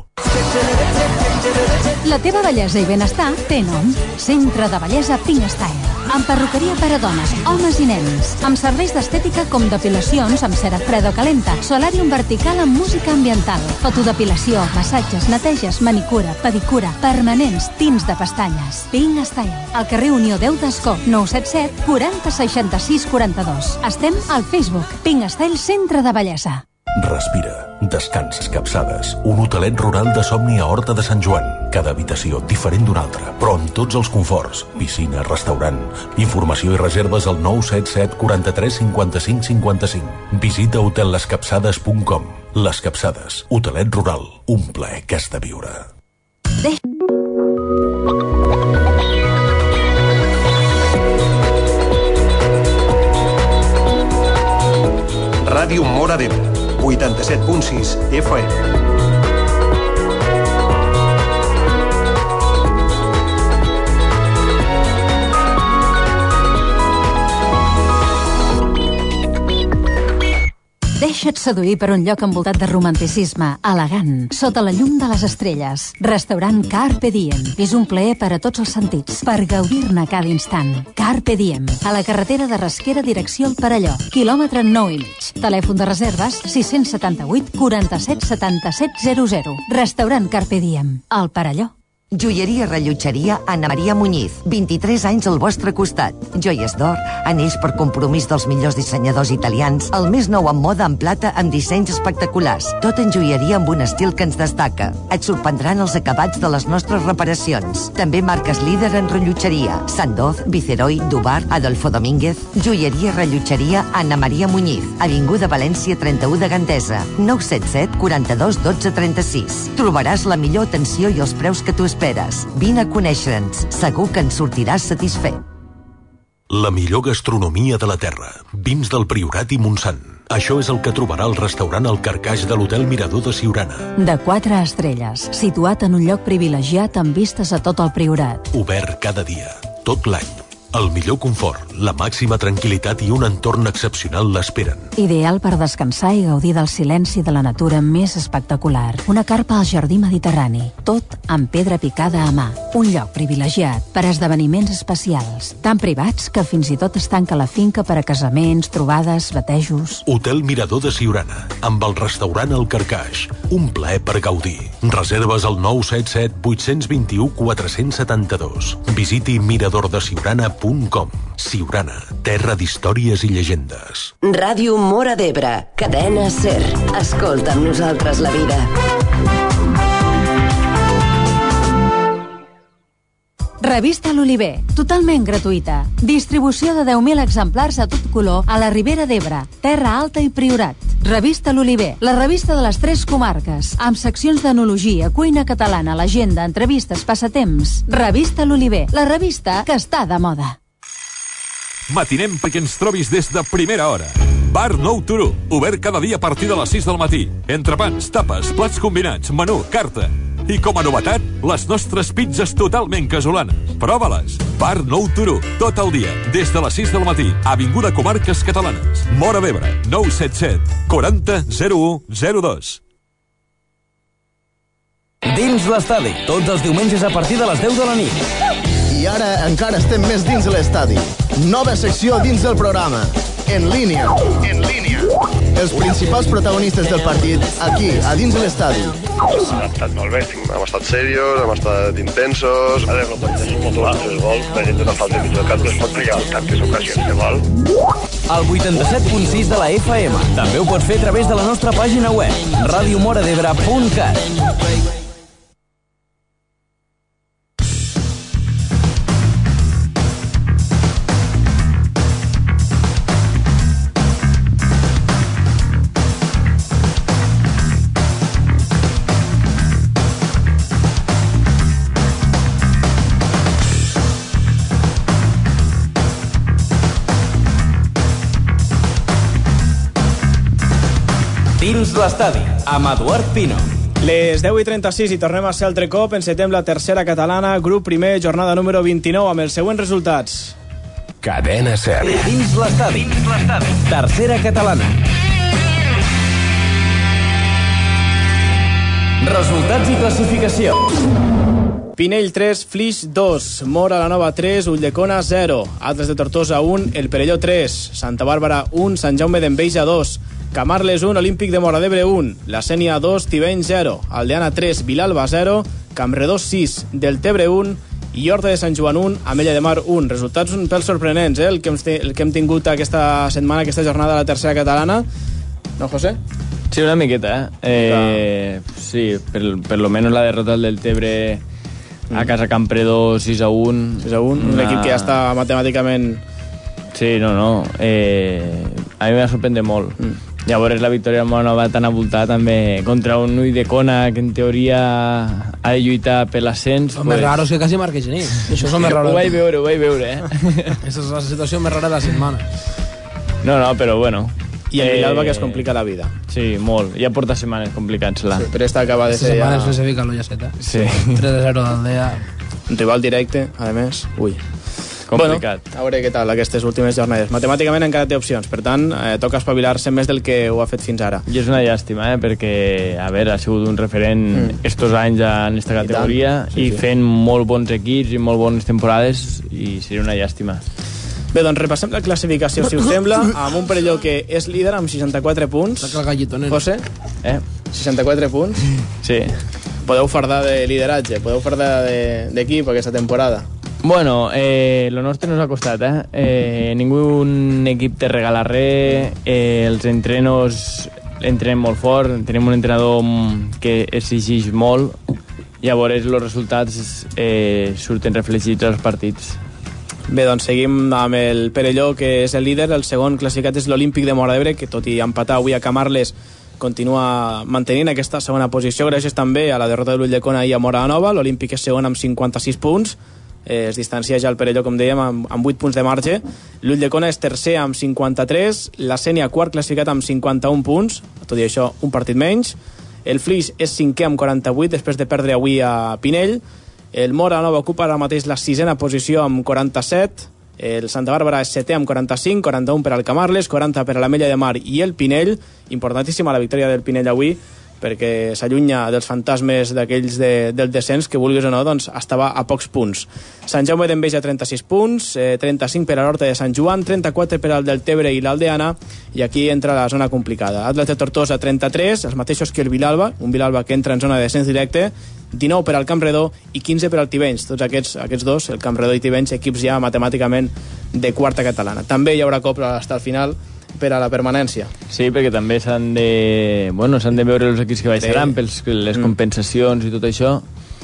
La teva bellesa i benestar té nom. Centre de Bellesa Pink Style. Amb perruqueria per a dones, homes i nens. Amb serveis d'estètica com depilacions amb cera freda o calenta, solàrium vertical amb música ambiental, fotodepilació, massatges, neteges, manicura, pedicura, permanents, tints de pestanyes. Pink Style. Al carrer Unió deu d'Escó, nou set set, quaranta, seixanta-sis, quaranta-dos. Estem al Facebook. Pink Style Centre de Bellesa. Respira, descansa, Capçades, un hotelet rural de somni a Horta de Sant Joan. Cada habitació diferent d'una altra, però amb tots els conforts. Piscina, restaurant. Informació i reserves al nou set set, quaranta-tres, cinquanta-cinc, cinquanta-cinc. Visita hotel les capçades punt com. Les Capçades, hotelet rural, un plaer que has de viure. De... Ràdio Móra d'Ebre, vuitanta-set punt sis F M. Deixa't seduir per un lloc envoltat de romanticisme, elegant, sota la llum de les estrelles. Restaurant Carpe Diem. És un plaer per a tots els sentits, per gaudir-ne cada instant. Carpe Diem. A la carretera de Rasquera, direcció al Perelló. Quilòmetre nou i mig. Telèfon de reserves sis setanta vuit, quaranta-set, setanta-set, zero zero. Restaurant Carpe Diem. Al Perelló. Joieria Rellotgeria Anna Maria Muñiz. vint-i-tres anys al vostre costat. Joies d'or, anells per compromís dels millors dissenyadors italians, el més nou en moda en plata amb dissenys espectaculars. Tot en joieria amb un estil que ens destaca. Et sorprendran els acabats de les nostres reparacions. També marques líder en rellotgeria. Sandoz, Viceroy, Dubar, Adolfo Domínguez. Joieria Rellotgeria Anna Maria Muñiz. Avinguda València trenta-u de Gandesa. nou set set, quaranta-dos, dotze, trenta-sis. Trobaràs la millor atenció i els preus que tu esperes. Vine a conèixer-nos. Segur que en sortiràs satisfet. La millor gastronomia de la terra. Vins del Priorat i Montsant. Això és el que trobarà al restaurant El Carcaix de l'Hotel Mirador de Siurana. De quatre estrelles, situat en un lloc privilegiat amb vistes a tot el Priorat. Obert cada dia, tot l'any. El millor confort, la màxima tranquil·litat i un entorn excepcional l'esperen. Ideal per descansar i gaudir del silenci de la natura més espectacular. Una carpa al jardí mediterrani, tot amb pedra picada a mà. Un lloc privilegiat per a esdeveniments especials, tan privats que fins i tot es tanca la finca per a casaments, trobades, batejos... Hotel Mirador de Siurana, amb el restaurant El Carcaix. Un plaer per gaudir. Reserves al nou set set vuit dos u quatre set dos. Visiti miradordesiurana punt com. Siurana, terra d'històries i llegendes. Ràdio Móra d'Ebre, cadena SER. Escolta amb nosaltres la vida. Revista L'Oliver, totalment gratuïta. Distribució de deu mil exemplars a tot color a la Ribera d'Ebre, Terra Alta i Priorat. Revista L'Oliver, la revista de les tres comarques, amb seccions d'enologia, cuina catalana, l'agenda, entrevistes, passatemps. Revista L'Oliver, la revista que està de moda. Matinem perquè ens trobis des de primera hora. Bar Nou Turó, obert cada dia a partir de les sis del matí. Entrepans, tapes, plats combinats, menú, carta. I com a novetat, les nostres pizzas totalment casolanes. Prova-les. Bar Nou Turó, tot el dia, des de les sis del matí. Avinguda Comarques Catalanes. Móra d'Ebre, nou set set quaranta zero u zero dos. Dins l'estadi, tots els diumenges a partir de les deu de la nit. I ara encara estem més dins l'estadi. Nova secció dins del programa. En línia. En línia. Els principals protagonistes del partit, aquí, a dins l'estadi. Ha estat molt bé, hem estat serios, hem estat intensos. A veure, quan tenim motor tres gols, la gent no falta mig del camp, es pot triar tantes ocasions de gol. El vuitanta-set punt sis de la F M. També ho pots fer a través de la nostra pàgina web, ràdio moradebre punt cat. Dins l'estadi, amb Eduard Pino. Les deu i trenta-sis i tornem a ser altre cop. Encetem la tercera catalana, grup primer, jornada número vint-i-nou, amb els següents resultats. Cadena SER. Dins l'estadi, tercera catalana. Resultats i classificació. Pinell tres, Flix dos, Mora la Nova tres, Ulldecona zero, Atles de Tortosa un, El Perelló tres, Santa Bàrbara un, Sant Jaume d'Enveja dos, Camarles un, Olímpic de Móra d'Ebre un, La Sénia dos, Tibeny zero, Aldeana tres, Vilalba zero, Campredós sis, Deltebre un i Horta de Sant Joan un, Ametlla de Mar un. Resultats un pèl sorprenents, eh? el, que hem, el que hem tingut aquesta setmana, aquesta jornada de la tercera catalana. No, José? Sí, una miqueta, eh? eh sí, per, per lo menos la derrota del Deltebre a casa Campredós sis a un. sis a un, un equip que ja està matemàticament... Sí, no, no. Eh, a mi m'ha sorprendit molt. Mm. Llavors la victòria del Móra Nova tan a voltar també contra un Ulldecona que en teoria ha de lluitar per l'ascens. Són pues... més raros que quasi marque Genís. Això són més raros. Ho vaig veure, ho vaig veure, eh? Aquesta és la situació més rara de la setmana. No, no, però bueno. I el Vilalba eh... que es complica la vida. Sí, molt. Ja porta setmanes complicant-se-la. Sí, però esta acaba de ser ja... setmanes no se fica l'Ullaceta. Sí. tres a zero d'Aldea. Un rival directe, a més. Ui. Complicat. Bueno, a veure què tal aquestes últimes jornades. Matemàticament encara té opcions, per tant, eh, toca espavilar-se més del que ho ha fet fins ara. I és una llàstima, eh, perquè, a veure, ha sigut un referent mm. estos anys en aquesta categoria i, sí, i sí. fent molt bons equips i molt bones temporades, i seria una llàstima. Bé, doncs repassem la classificació, si us sembla, amb un Perelló que és líder amb seixanta-quatre punts. José? Eh? seixanta-quatre punts? Sí. Podeu fardar de lideratge, podeu fardar d'equip aquesta temporada. Bueno, eh, lo nostre nos ha costat, eh? eh ningú equip te regala res, eh, els entrenos entrenem molt fort, tenim un entrenador que exigeix molt, llavors els resultats eh, surten reflegits als partits. Bé, doncs seguim amb el Perelló, que és el líder. El segon classificat és l'Olímpic de Móra d'Ebre, que tot i empatar avui a Camarles continua mantenint aquesta segona posició gràcies també a la derrota de l'Ulldecona i a Móra Nova. L'Olímpic és segon amb cinquanta-sis punts. eh, es distancia ja el Perelló, com dèiem, amb, amb vuit punts de marge. L'Ulldecona és tercer amb cinquanta-tres, la Sénia quart classificat amb cinquanta-un punts, tot i això un partit menys. El Flix és cinquè amb quaranta-vuit després de perdre avui a Pinell. El Mora Nova ocupa ara mateix la sisena posició amb quaranta-set. El Santa Bàrbara és setè amb quaranta-cinc, quaranta-un per al Camarles, quaranta per a l'Ametlla de Mar i el Pinell. Importantíssima la victòria del Pinell avui, perquè s'allunya dels fantasmes d'aquells de, del descens, que vulguis o no, doncs estava a pocs punts. Sant Jaume d'Enveja trenta-sis punts, eh, trenta-cinc per a l'Horta de Sant Joan, trenta-quatre per al del Tebre i l'Aldeana, i aquí entra la zona complicada. Atlas de Tortosa trenta-tres, els mateixos que el Vilalba, un Vilalba que entra en zona de descens directe, dinou per al Campredó i quinze per al Tivenys. Tots aquests, aquests dos, el Campredó i Tivenys, equips ja matemàticament de quarta catalana. També hi haurà cop hasta el final per a la permanència. Sí, perquè també s'han de, bueno, s'han de veure els equips que baixaran, sí. pels les mm. compensacions i tot això,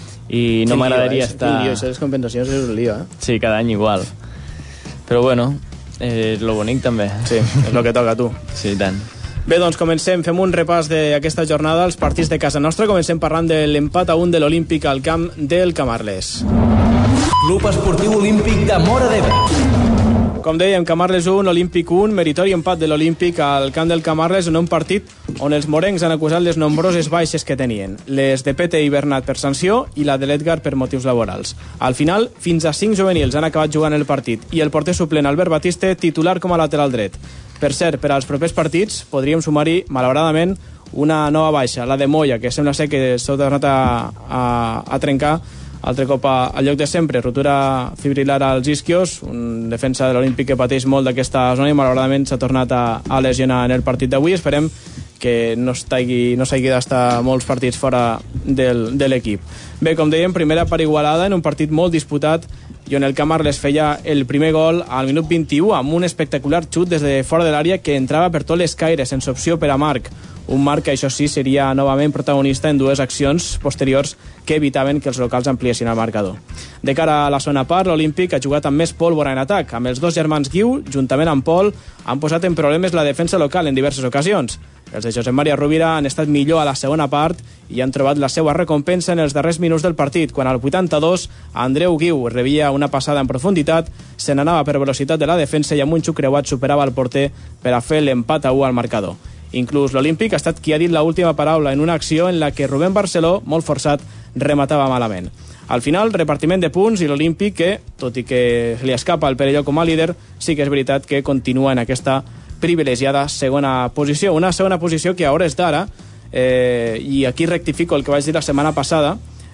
i no m'agradaria eh? estar... Lío, això de les compensacions és un lío, eh? Sí, cada any igual. Però bueno, eh, és lo bonic també. Sí, és el que toca a tu. Sí, tant. Bé, doncs comencem, fem un repàs d'aquesta jornada, els partits de casa nostra. Comencem parlant de l'empat a un de l'Olímpic al camp del Camarles. Club Esportiu Olímpic de Móra d'Ebre. Com dèiem, Camarles un, Olímpic un, meritori empat de l'Olímpic al camp del Camarles en un partit on els morencs han acusat les nombroses baixes que tenien, les de Pete i Bernat per sanció i la de l'Edgar per motius laborals. Al final, fins a cinc juvenils han acabat jugant el partit i el porter suplent Albert Batiste titular com a lateral dret. Per cert, per als propers partits podríem sumar-hi, malauradament, una nova baixa, la de Moya, que sembla ser que s'ha tornat a, a, a trencar altre cop al lloc de sempre, rotura fibrilar als isquios, un defensa de l'Olímpic que pateix molt d'aquesta zona i malauradament s'ha tornat a, a lesionar en el partit d'avui. Esperem que no s'hagi no d'estar molts partits fora del, de l'equip. Bé, com dèiem, primera part igualada en un partit molt disputat i on el Camarles feia el primer gol al minut vint-i-u amb un espectacular xut des de fora de l'àrea que entrava per tot l'escaire, sense opció per a Marc. Un Marc que, això sí, seria novament protagonista en dues accions posteriors que evitaven que els locals ampliessin el marcador. De cara a la segona part, l'Olímpic ha jugat amb més pólvora en atac. Amb els dos germans Guiu, juntament amb Pol, han posat en problemes la defensa local en diverses ocasions. Els de Josep Maria Rovira han estat millor a la segona part i han trobat la seva recompensa en els darrers minuts del partit, quan al vuitanta-dos Andreu Guiu rebia una passada en profunditat, se n'anava per velocitat de la defensa i amb un xuc creuat superava el porter per a fer l'empat a u al marcador. Inclús l'Olímpic ha estat qui ha dit l'última paraula en una acció en la que Rubén Barceló, molt forçat, rematava malament. Al final, repartiment de punts i l'Olímpic que, tot i que li escapa el Perelló com a líder, sí que és veritat que continua en aquesta privilegiada segona posició. Una segona posició que a hores d'ara, eh, i aquí rectifico el que vaig dir la setmana passada,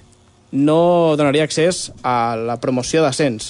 no donaria accés a la promoció d'ascens.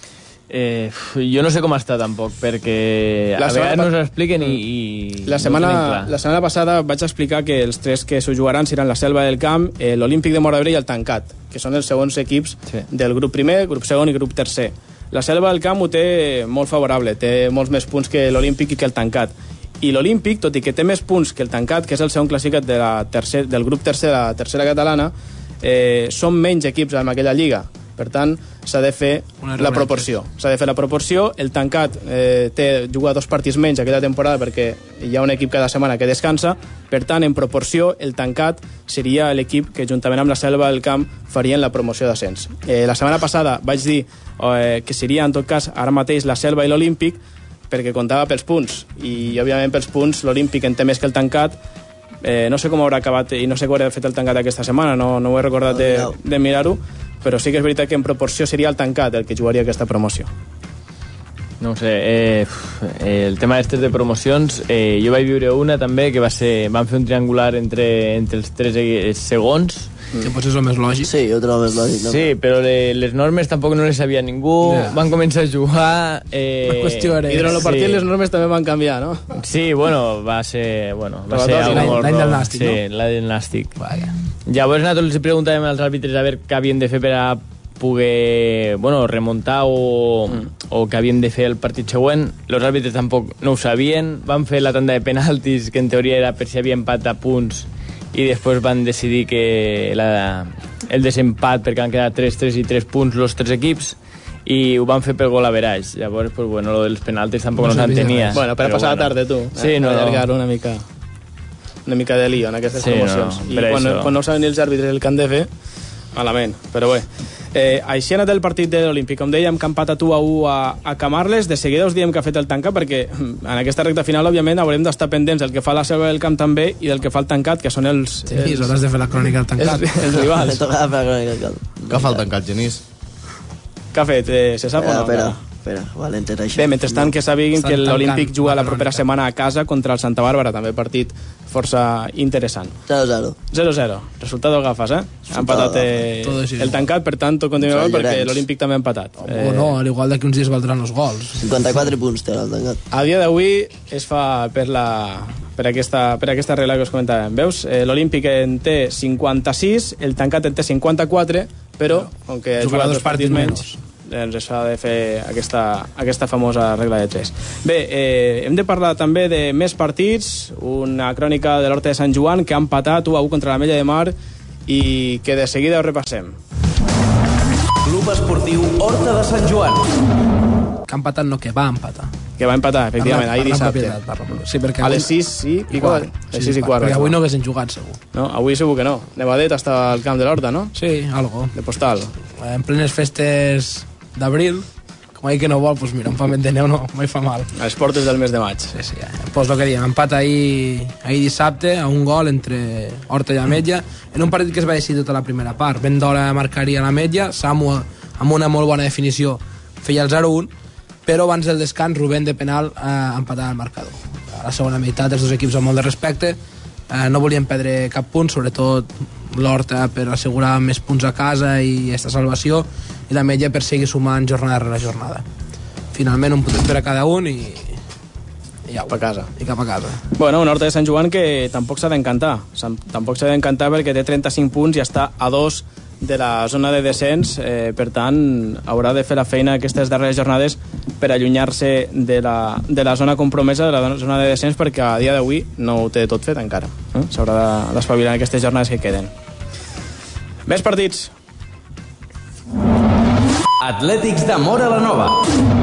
Eh, jo no sé com està tampoc, perquè la a vegades no s'expliquen i, i la setmana, no la setmana passada vaig explicar que els tres que s'ho jugaran seran la Selva del Camp, eh, l'Olímpic de Móra d'Ebre i el Tancat, que són els segons equips sí. del grup primer, grup segon i grup tercer. La Selva del Camp ho té molt favorable, té molts més punts que l'Olímpic i que el Tancat. I l'Olímpic, tot i que té més punts que el Tancat, que és el segon classificat de la tercer, del grup tercer de la tercera catalana, eh, són menys equips en aquella lliga. Per tant, s'ha de fer la proporció. S'ha de fer la proporció. El Tancat eh, té jugar dos partits menys aquella temporada perquè hi ha un equip cada setmana que descansa. Per tant, en proporció, el Tancat seria l'equip que, juntament amb la Selva del Camp, farien la promoció d'ascens. Eh, la setmana passada vaig dir eh, que seria, en tot cas, ara mateix la Selva i l'Olímpic, perquè comptava pels punts. I, òbviament, pels punts, l'Olímpic en té més que el Tancat. Eh, no sé com haurà acabat i no sé com haurà fet el Tancat aquesta setmana, no, no ho he recordat de, de mirar-ho, però sí que és veritat que en proporció seria el Tancat el que jugaria aquesta promoció. No ho sé, eh, el tema d'estes de promocions, eh, jo vaig viure una també que va ser, van fer un triangular entre, entre els tres segons. Que potser és el més lògic. Sí, jo trobo més lògic. No? Sí, però le, les normes tampoc no les sabia ningú, yeah. van començar a jugar... Eh, la qüestió era... I durant el partit sí. les normes també van canviar, no? Sí, bueno, va ser... Bueno, va ser l'any del nàstic, sí, no? Sí, l'any del nàstic. Vaya. Llavors nosaltres els preguntàvem als àrbitres a veure què havien de fer per a poder bueno, remuntar o, mm. o que havien de fer el partit següent. Els àrbitres tampoc no ho sabien. Van fer la tanda de penaltis, que en teoria era per si havia empat a punts, i després van decidir que la, el desempat, perquè han quedat tres tres i tres punts els tres equips, i ho van fer per gol average. Llavors, pues, bueno, lo dels penaltis tampoc no, no s'entenia. Bueno, per a passar bueno. la tarda, tu. Sí, eh? no, allargar una mica una mica de lío en aquestes sí, promocions. No, I quan, quan no saben els àrbitres el que han de fer, malament, però bé. Eh, així ha anat el partit de l'Olímpic. Com dèiem, que ha empatat u a u a, a Camarles. De seguida us diem que ha fet el tancat, perquè en aquesta recta final, òbviament, haurem d'estar pendents del que fa la selva del camp també i del que fa el tancat, que són els... Sí, els... has de fer la crònica del tancat. Els, els rivals. Toca fer la crònica del camp. Què fa el tancat, Genís? Què ha fet? Eh, se sap o no? Espera, espera, vale, entra això. Bé, mentrestant que sàpiguin que l'Olímpic juga la propera setmana a casa contra el Santa Bàrbara, també partit força interessant. zero zero. zero zero. Resultat agafes, eh? Ha empatat eh, el tancat, per tant, tot continua bé perquè l'Olímpic també ha empatat. O eh... no, al igual d'aquí uns dies valdran els gols. cinquanta-quatre punts té el tancat. A dia d'avui es fa per la... Per aquesta, per aquesta regla que us comentàvem. Veus? Eh, L'Olímpic en té cinquanta-sis, el tancat en té cinquanta-quatre, però, com que ha jugat dos partits menys, doncs es fa de fer aquesta, aquesta famosa regla de tres. Bé, eh, hem de parlar també de més partits, una crònica de l'Horta de Sant Joan que ha empatat u a u contra l'Ametlla de Mar i que de seguida ho repassem. Club Esportiu Horta de Sant Joan. Que ha empatat, no, que va empatar. Que va empatar, efectivament, ahir dissabte. Sí, perquè a les sis sí, i quart. A les sis i quart. Perquè avui no haguessin jugat, segur. No, avui segur que no. Nevadet estava al camp de l'Horta, no? Sí, algo. De postal. En plenes festes d'abril, com ahir que no vol, doncs mira, un pament de neu no mai fa mal. A les portes del mes de maig. Sí, sí, eh. Pues el que diem, empat ahir, ahir dissabte a un gol entre Horta i Ametlla, en un partit que es va decidir tota la primera part. Ben d'hora marcaria l'Ametlla, Samu, amb una molt bona definició, feia el zero un, però abans del descans Rubén de penal eh, empatava el marcador. A la segona meitat els dos equips amb molt de respecte, eh, no volien perdre cap punt, sobretot l'Horta per assegurar més punts a casa i aquesta salvació, i l'Ametlla per seguir sumant jornada rere jornada. Finalment un punt per a cada un i, i cap a casa. I cap a casa. Bueno, un Horta de Sant Joan que tampoc s'ha d'encantar. Tampoc s'ha d'encantar perquè té trenta-cinc punts i està a dos de la zona de descens, eh, per tant haurà de fer la feina aquestes darreres jornades per allunyar-se de la, de la zona compromesa, de la zona de descens, perquè a dia d'avui no ho té tot fet encara. Eh? S'haurà d'espavilar en aquestes jornades que queden. Més partits. Atlètics de Móra la Nova.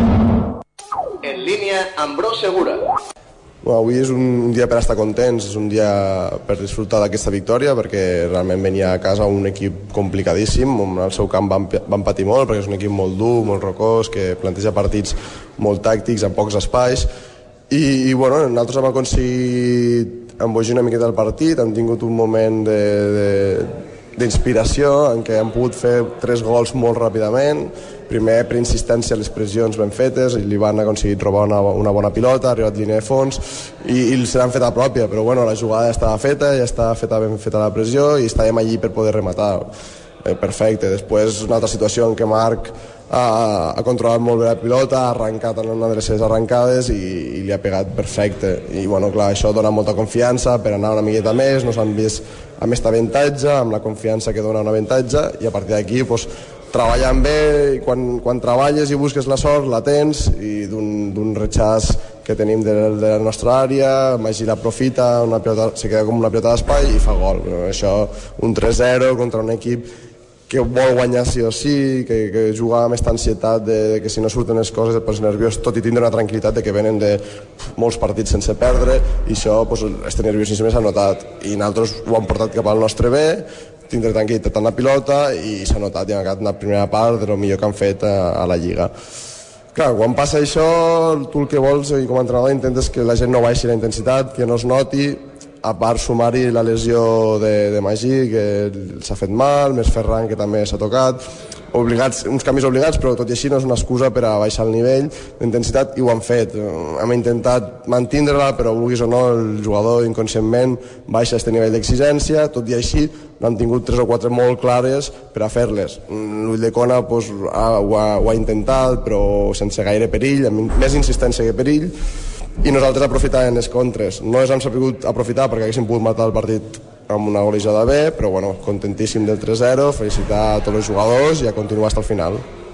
En línia amb Bro Segura. Bueno, avui és un dia per estar contents, és un dia per disfrutar d'aquesta victòria, perquè realment venia a casa un equip complicadíssim, on al seu camp van, van patir molt, perquè és un equip molt dur, molt rocós, que planteja partits molt tàctics, en pocs espais, i, i bueno, nosaltres hem aconseguit embogir una miqueta el partit, hem tingut un moment de, de, d'inspiració en què hem pogut fer tres gols molt ràpidament. Primer, per insistència, les pressions ben fetes, i li van aconseguir robar una, una bona pilota, ha arribat línia de fons, i, i se l'han fet a pròpia, però bueno, la jugada ja estava feta, ja estava feta, ben feta la pressió, i estàvem allí per poder rematar. Eh, perfecte. Després, una altra situació en què Marc ha, ha controlat molt bé la pilota, ha arrencat en una de les seves arrencades i, i li ha pegat perfecte. I bueno, clar, això dona molta confiança per anar una miqueta més, no s'han vist amb aquest avantatge, amb la confiança que dona un avantatge, i a partir d'aquí, doncs, treballant bé, i quan, quan treballes i busques la sort, la tens, i d'un retxàs que tenim de, de la nostra àrea, Magí l'aprofita, una pilota, se queda com una pilota d'espai i fa gol. Això, un tres zero contra un equip que vol guanyar sí o sí, que, que juga amb aquesta ansietat de, de que si no surten les coses et poses nerviós, tot i tindre una tranquil·litat de que venen de molts partits sense perdre, i això, pues, este nerviosisme s'ha notat, i nosaltres ho hem portat cap al nostre bé, tindre tranquil·litat en la pilota, i s'ha notat i ha acabat una primera part de lo millor que han fet a, a la Lliga. Clar, quan passa això, tu el que vols, i com a entrenador intentes que la gent no baixi la intensitat, que no es noti, a part sumar-hi la lesió de, de Magí, que s'ha fet mal, més Ferran, que també s'ha tocat, obligats, uns canvis obligats, però tot i així no és una excusa per a baixar el nivell d'intensitat, i ho han fet. Hem intentat mantindre-la, però vulguis o no, el jugador inconscientment baixa aquest nivell d'exigència, tot i així n'han tingut tres o quatre molt clares per a fer-les. L'Ulldecona pues, ha, ho, ha, ho ha intentat, però sense gaire perill, amb més insistència que perill, i nosaltres aprofitàvem les contres. No les hem sabut aprofitar perquè haguéssim pogut matar el partit amb una golejada bé, però bueno, contentíssim del tres zero, felicitar a tots els jugadors i a continuar fins al final.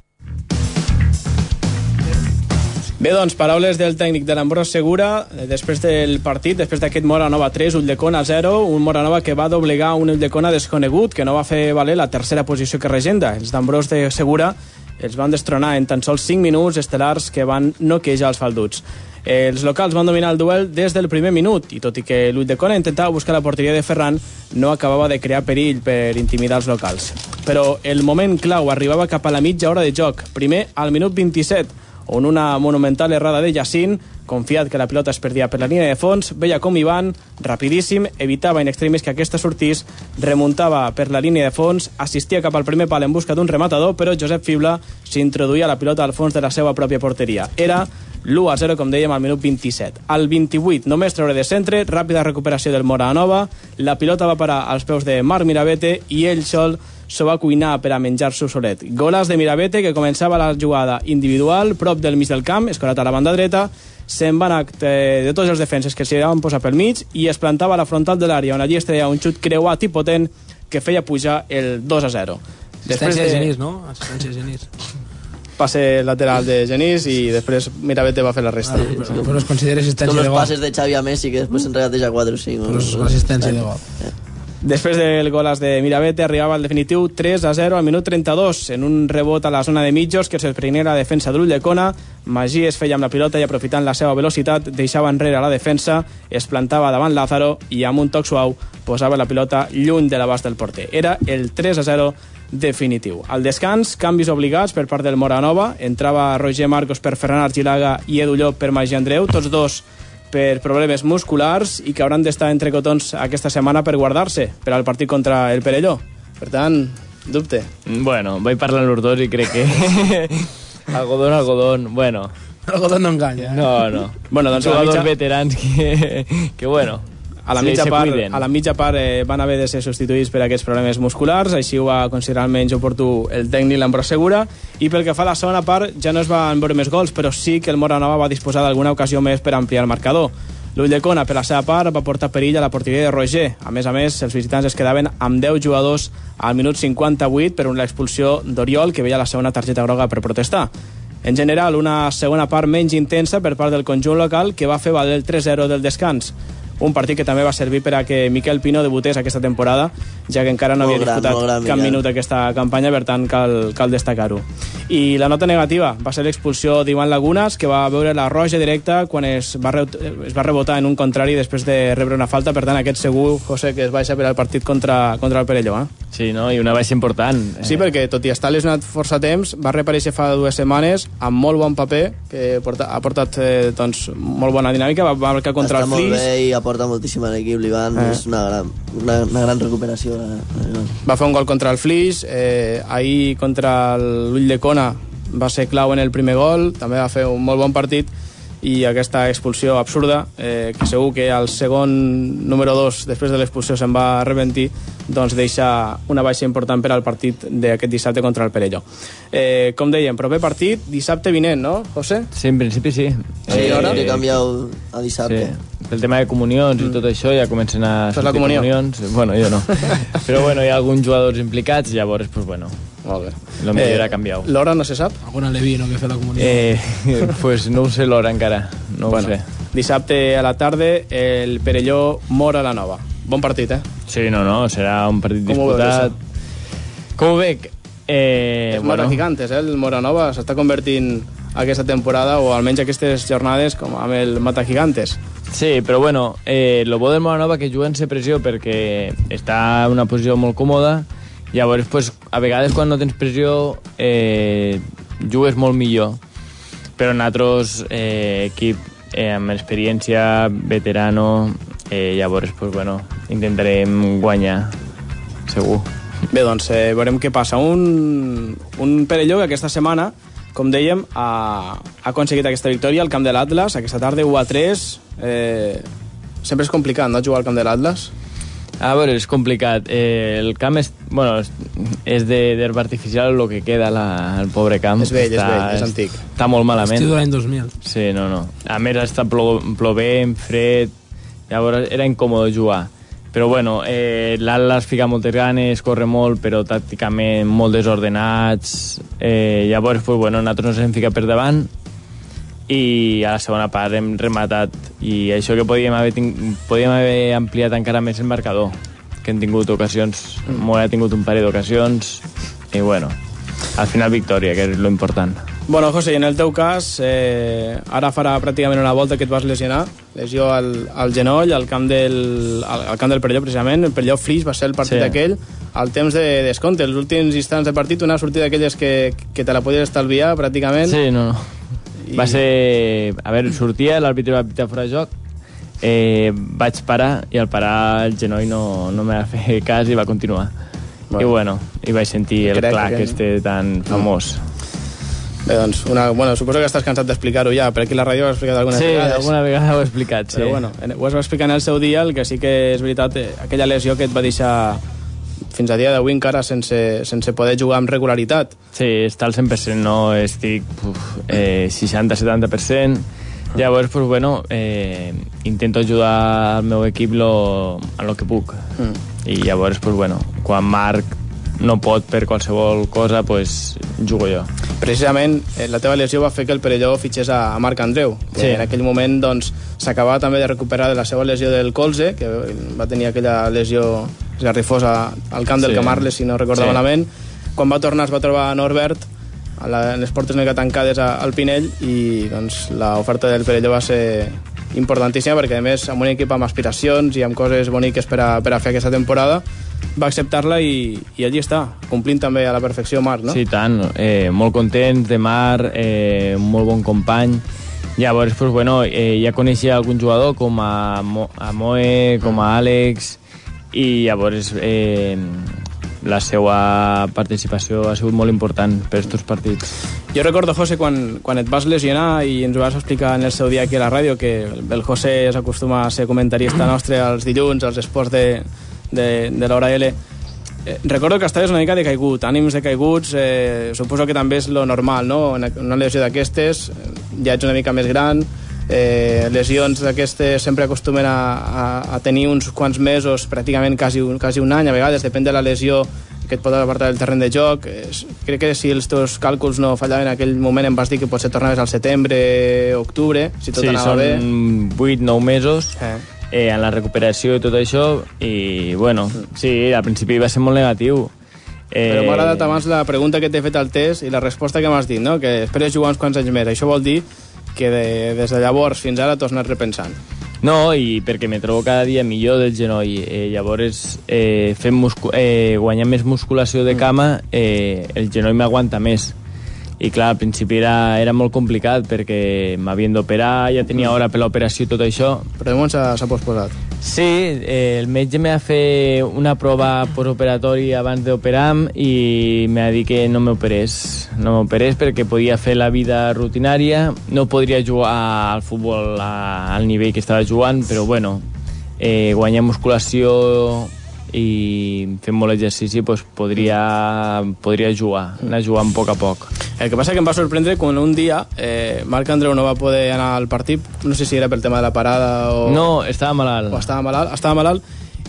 Bé, doncs, paraules del tècnic de l'Ambrós Segura després del partit, després d'aquest Móra Nova tres, Ulldecona zero, un Móra Nova que va doblegar un Ulldecona desconegut, que no va fer valer la tercera posició que regenta. Els d'Ambrós de Segura els van destronar en tan sols cinc minuts, estel·lars que van noquejar els falduts. Els locals van dominar el duel des del primer minut, i tot i que l'Ulldecona intentava buscar la porteria de Ferran, no acabava de crear perill per intimidar els locals. però el moment clau arribava cap a la mitja hora de joc. Primer, al minut vint-i-set, on una monumental errada de Yacine, confiat que la pilota es perdia per la línia de fons, veia com Ivan, rapidíssim, evitava in extremis que aquesta sortís, remuntava per la línia de fons, assistia cap al primer pal en busca d'un rematador, però Josep Fibla s'introduïa la pilota al fons de la seva pròpia porteria. Era l'u a zero, com dèiem, al minut vint-i-set. Al vint-i-vuit, només treure de centre, ràpida recuperació del Moranova, la pilota va parar als peus de Marc Mirabete i ell sol s'ho va cuinar per a menjar-s'ho solet. Goles de Mirabete, que començava la jugada individual, prop del mig del camp, escorat a la banda dreta, se'n van de tots els defenses que s'hi van posar pel mig i es plantava a la frontal de l'àrea, on allí es treia un xut creuat i potent que feia pujar el dos a zero. Assistència de Genís, no? Assistència de Genís. Passe lateral de Genís i després Mirabete va fer la resta. Ah, però, però es considera assistència de gol. Com els passes de Xavi a Messi, que després se'n regateja quatre o cinc. Però és l'assistència de gol. Després del golaç de Mirabete arribava el definitiu tres a zero al minut trenta-dos en un rebot a la zona de mitjos que se'l prenia la defensa d'Ulldecona. Magí es feia amb la pilota i aprofitant la seva velocitat deixava enrere la defensa, es plantava davant Lázaro i amb un toc suau posava la pilota lluny de l'abast del porter. Era el tres a zero definitiu. Al descans, canvis obligats per part del Moranova. Entrava Roger Marcos per Ferran Argilaga i Edu Llop per Magí Andreu, tots dos per problemes musculars i que hauran d'estar entre cotons aquesta setmana per guardar-se per al partit contra el Perelló. Per tant, dubte. Bueno, vaig parlant los dos i crec que algodón, algodón, bueno. Algodón no enganya. Eh? No, no. Bueno, doncs jugadors mitja... veterans que, que bueno, a la, se, mitja se part, cuiden. a la mitja part eh, van haver de ser substituïts per aquests problemes musculars, així ho va considerar almenys oportú el tècnic l'Ambrós Segura, i pel que fa a la segona part ja no es van veure més gols, però sí que el Moranova va disposar d'alguna ocasió més per ampliar el marcador. L'Ulldecona, per la seva part, va portar perill a la porteria de Roger. A més a més, els visitants es quedaven amb deu jugadors al minut cinquanta-vuit per una expulsió d'Oriol, que veia la segona targeta groga per protestar. En general, una segona part menys intensa per part del conjunt local, que va fer valer el tres a zero del descans. Un partit que també va servir per a que Miquel Pino debutés aquesta temporada, ja que encara no havia molt gran, disputat gran, cap Miquel. minut aquesta campanya, per tant cal, cal destacar-ho. I la nota negativa va ser l'expulsió d'Ivan Lagunas, que va veure la roja directa quan es va, re, es va rebotar en un contrari després de rebre una falta. Per tant, aquest segur, José, que es baixa per al partit contra, contra el Perelló. Eh? Sí, no? I una baixa important. Sí, perquè tot i estar lesionat força temps, va reaparèixer fa dues setmanes amb molt bon paper, que porta, ha portat eh, doncs, molt bona dinàmica, va marcar contra Està el Flix. Està molt bé i aporta moltíssim a l'equip, l'Ivan, eh. és una gran, una, una gran recuperació. Eh. Va fer un gol contra el Flix, eh, ahir contra l'Ulldecona va ser clau en el primer gol, també va fer un molt bon partit, i aquesta expulsió absurda, eh, que segur que al segon número dos, després de l'expulsió, se'n va arrepentir, doncs deixa una baixa important per al partit d'aquest dissabte contra el Perelló. Eh, com dèiem, proper partit, dissabte vinent, no, José? Sí, en principi sí. Sí, ara he canviat a dissabte. Sí. Pel tema de comunions mm. i tot això ja comencen a sortir comunions. Bueno, jo no. Però bueno, hi ha alguns jugadors implicats, llavors, pues bueno, molt bé. Lo millor eh, ha canviat. L'hora no se sap? Algun aleví, no, que fa la comunió? Eh, pues no ho sé l'hora encara, no bueno, ho sé. Dissabte a la tarda, el Perelló mora la nova. Bon partit, eh? Sí, no, no, serà un partit Com disputat. Com ho veig? Eh, Els bueno. Matagigantes, eh? El Moranova s'està convertint aquesta temporada, o almenys aquestes jornades, com amb el Matagigantes. Sí, però bueno, eh, lo bo del Moranova que juga sense pressió perquè està en una posició molt còmoda. Llavors, pues, a vegades quan no tens pressió eh, jugues molt millor. Però nosaltres, eh, equip eh, amb experiència, veterano, eh, llavors, pues, bueno, intentarem guanyar, segur. Bé, doncs eh, veurem què passa. Un, un Perelló que aquesta setmana, com dèiem, ha, ha aconseguit aquesta victòria al camp de l'Atlas, aquesta tarda u a tres. Eh, sempre és complicat, no?, jugar al camp de l'Atlas. A veure, és complicat. Eh, el camp és, bueno, és d'herba artificial el que queda, la, el pobre camp. És vell, està, és vell, és antic. Està molt malament. Estiu de l'any dos mil. Sí, no, no. A més, està plo, plovent, fred, llavors era incòmode jugar. Però bueno, eh, l'Atlas fica moltes ganes, corre molt, però tàcticament molt desordenats. Eh, llavors, pues, bueno, nosaltres ens hem ficat per davant i a la segona part hem rematat, i això que podíem haver, ting... podíem haver ampliat encara més el marcador, que hem tingut ocasions, mm. molt ha tingut un parell d'ocasions, i bueno, al final victòria, que és lo important. Bueno, José, i en el teu cas, eh, ara farà pràcticament una volta que et vas lesionar, lesió al, al genoll, al camp del, al, al camp del Perelló, precisament. El Perelló Flix va ser el partit sí. aquell al temps de descompte, els últims instants de partit, una sortida d'aquelles que, que te la podies estalviar pràcticament. Sí, no, no. I... Va ser... A veure, sortia, l'àrbitre va pitar fora de joc, eh, vaig parar i al parar el genoll no, no me va fer cas i va continuar. Bueno. I bueno, i vaig sentir el clac que... este tan famós. Bé, doncs, una, bueno, suposo que estàs cansat d'explicar-ho ja, per aquí la ràdio ho has explicat algunes sí, vegades. Sí, alguna vegada ho he explicat, sí. Però bueno, ho has explicat en el seu dia, el que sí que és veritat, aquella lesió que et va deixar fins a dia d'avui encara sense, sense poder jugar amb regularitat. Sí, està al cent per cent, no estic uf, eh, seixanta setanta per cent. Llavors, pues, bueno, eh, intento ajudar al meu equip lo, en lo que puc. Mm. I llavors, pues, bueno, quan Marc no pot per qualsevol cosa, pues, jugo jo. Precisament, eh, la teva lesió va fer que el Perelló fitxés a, a Marc Andreu, que sí. En aquell moment doncs, s'acabava també de recuperar de la seva lesió del colze, que va tenir aquella lesió esgarrifosa al camp del sí. Camarles, si no recordo sí. malament. Quan va tornar es va trobar a Norbert, a la, en les portes mega tancades a, al Pinell, i doncs, l'oferta del Perelló va ser importantíssima, perquè a més amb un equip amb aspiracions i amb coses boniques per a, per a fer aquesta temporada, va acceptar-la i, i allí està, complint també a la perfecció Marc, no? Sí, tant, eh, molt content de Marc, eh, molt bon company. Llavors, pues, bueno, eh, ja coneixia algun jugador com a, Mo, a Moe, com a Àlex, i llavors eh, la seva participació ha sigut molt important per aquests partits. Jo recordo, José, quan, quan et vas lesionar i ens ho vas explicar en el seu dia aquí a la ràdio, que el José s'acostuma a ser comentarista nostre els dilluns, als esports de, de, de l'Hora L. Eh, recordo que estaves una mica decaigut, ànims decaiguts, eh, suposo que també és lo normal, no? Una lesió d'aquestes, ja ets una mica més gran, eh, lesions d'aquestes sempre acostumen a, a, a tenir uns quants mesos, pràcticament quasi un, quasi un any, a vegades, depèn de la lesió que et pot apartar del terreny de joc. Eh, crec que si els teus càlculs no fallaven en aquell moment em vas dir que potser tornaves al setembre, octubre, si tot sí, anava bé. Sí, són vuit nou mesos eh. Eh, en la recuperació i tot això, i bueno, sí, al principi va ser molt negatiu. Eh... Però m'ha agradat abans la pregunta que t'he fet al test i la resposta que m'has dit, no? Que esperes jugar uns quants anys més. Això vol dir que de, des de llavors fins ara t'ho has anat repensant. No, i perquè me trobo cada dia millor del genoll. Eh, llavors, eh, fent muscu eh, guanyant més musculació de cama, eh, el genoll m'aguanta més. I clar, al principi era, era molt complicat perquè m'havien d'operar, ja tenia hora per l'operació i tot això. Però de moment s'ha posposat. Sí, eh, el metge m'ha fet una prova postoperatòria abans d'operar i m'ha dit que no m'operés. No m'operés perquè podia fer la vida rutinària, no podria jugar al futbol a, al nivell que estava jugant, però bueno, eh, guanyar musculació i fent molt exercici doncs podria, podria jugar, anar jugant a poc a poc. El que passa que em va sorprendre quan un dia eh, Marc Andreu no va poder anar al partit, no sé si era pel tema de la parada o... No, estava malalt. O estava malalt, estava malalt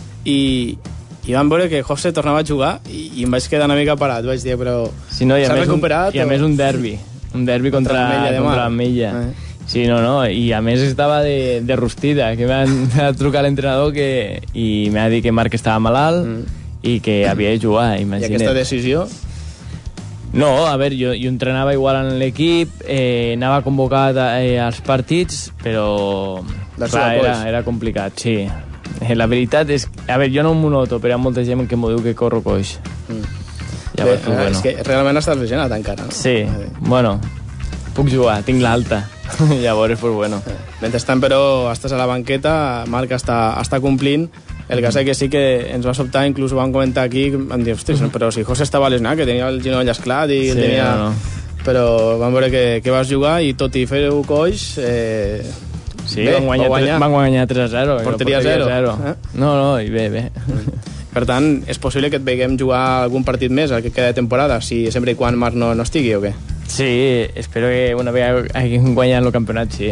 i, i vam veure que José tornava a jugar i, i em vaig quedar una mica parat, vaig dir, però sí, no, s'ha recuperat? Un, I a o... més un derbi, un derbi contra, contra l'Ametlla. Eh. Sí, no, no, i a més estava de, de rostida, que m'ha trucat l'entrenador que, i m'ha dit que Marc estava malalt mm. i que havia de jugar, imagina't. I aquesta decisió? No, a veure, jo, jo entrenava igual en l'equip, eh, anava convocat eh, als partits, però clar, era, era complicat, sí. La veritat és... A veure, jo no m'ho noto, però hi ha molta gent que m'ho diu que corro coix. Mm. Ja Bé, pues, bueno. És que realment estàs lesionat encara, no? Sí, bueno, puc jugar, tinc l'alta. Llavors, pues bueno. Mentrestant, però, estàs a la banqueta, Marc està, està complint. El que sé que sí que ens va sobtar, inclús ho vam comentar aquí, vam dir, ostres, però si José estava lesionat, que tenia el genoll esclat i sí, tenia... No, no. Però vam veure que, que vas jugar i tot i fer-ho coix... Eh... Sí, bé, van, guanyar guanyar. van guanyar tres a zero. Porteria zero. Eh? No, no, i bé, bé. Per tant, és possible que et veiem jugar algun partit més el que queda de temporada, si sempre i quan Marc no, no estigui o què? Sí, espero que una vegada hagin guanyat el campionat, sí.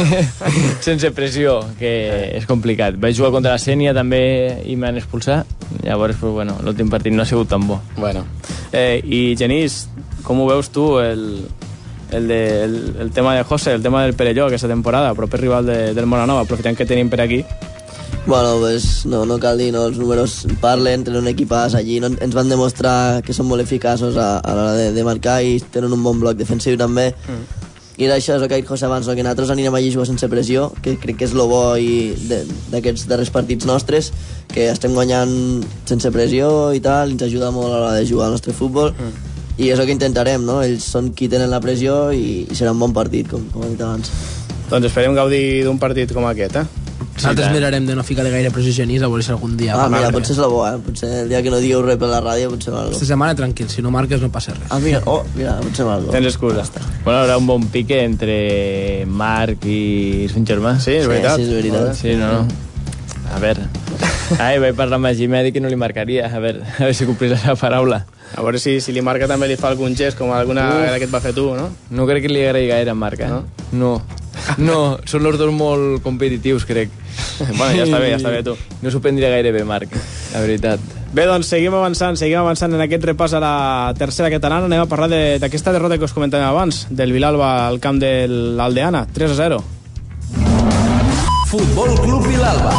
Sense pressió, que és complicat. Vaig jugar contra la Sènia també i m'han expulsat. Llavors, pues, bueno, l'últim partit no ha sigut tan bo. Bueno. Eh, I Genís, com ho veus tu, el, el, de, el, el tema de José, el tema del Perelló aquesta temporada, proper rival de, del Moranova, aprofitant que tenim per aquí? Bueno, pues no, no cal dir, no? Els números parlen, tenen un equipàs allí, no? Ens van demostrar que són molt eficaços a, a l'hora de, de marcar i tenen un bon bloc defensiu també. Mm. I era això, és el que ha dit José abans, no? Que nosaltres anirem allí a jugar sense pressió, que crec que és el bo d'aquests darrers partits nostres, que estem guanyant sense pressió i tal, ens ajuda molt a l'hora de jugar al nostre futbol, mm. i és el que intentarem, no? Ells són qui tenen la pressió i, i serà un bon partit, com, com he dit abans. Doncs esperem gaudir d'un partit com aquest, eh? Nosaltres sí, mirarem de no ficar-li gaire pressió a Genís, a veure si algun dia... Ah, mira, potser és la bo, eh? Potser el dia que no digueu res per la ràdio, potser va algo. Esta setmana tranquil, si no marques no passa res. Ah, mira, oh, mira, potser va algo. Tens excusa. Bueno, haurà un bon pique entre Marc i son germà. Sí, és veritat. Sí, sí, és veritat. Sí, no, no. A veure... Ai, vaig parlar amb el Gimedi que no li marcaria. A veure, a veure si complís la seva paraula. A veure si, si li marca també li fa algun gest, com alguna vegada que et va fer tu, no? No crec que li agradi gaire a Marc, eh? No? No. No, són els dos molt competitius, crec. Bueno, ja està bé, ja està bé tu. No s'ho prendria gaire bé, Marc, la veritat. Bé, doncs seguim avançant, seguim avançant en aquest repàs a la tercera catalana. Anem a parlar d'aquesta de, derrota que us comentàvem abans, del Vilalba al camp de l'Aldeana, tres a zero. Futbol Club Vilalba.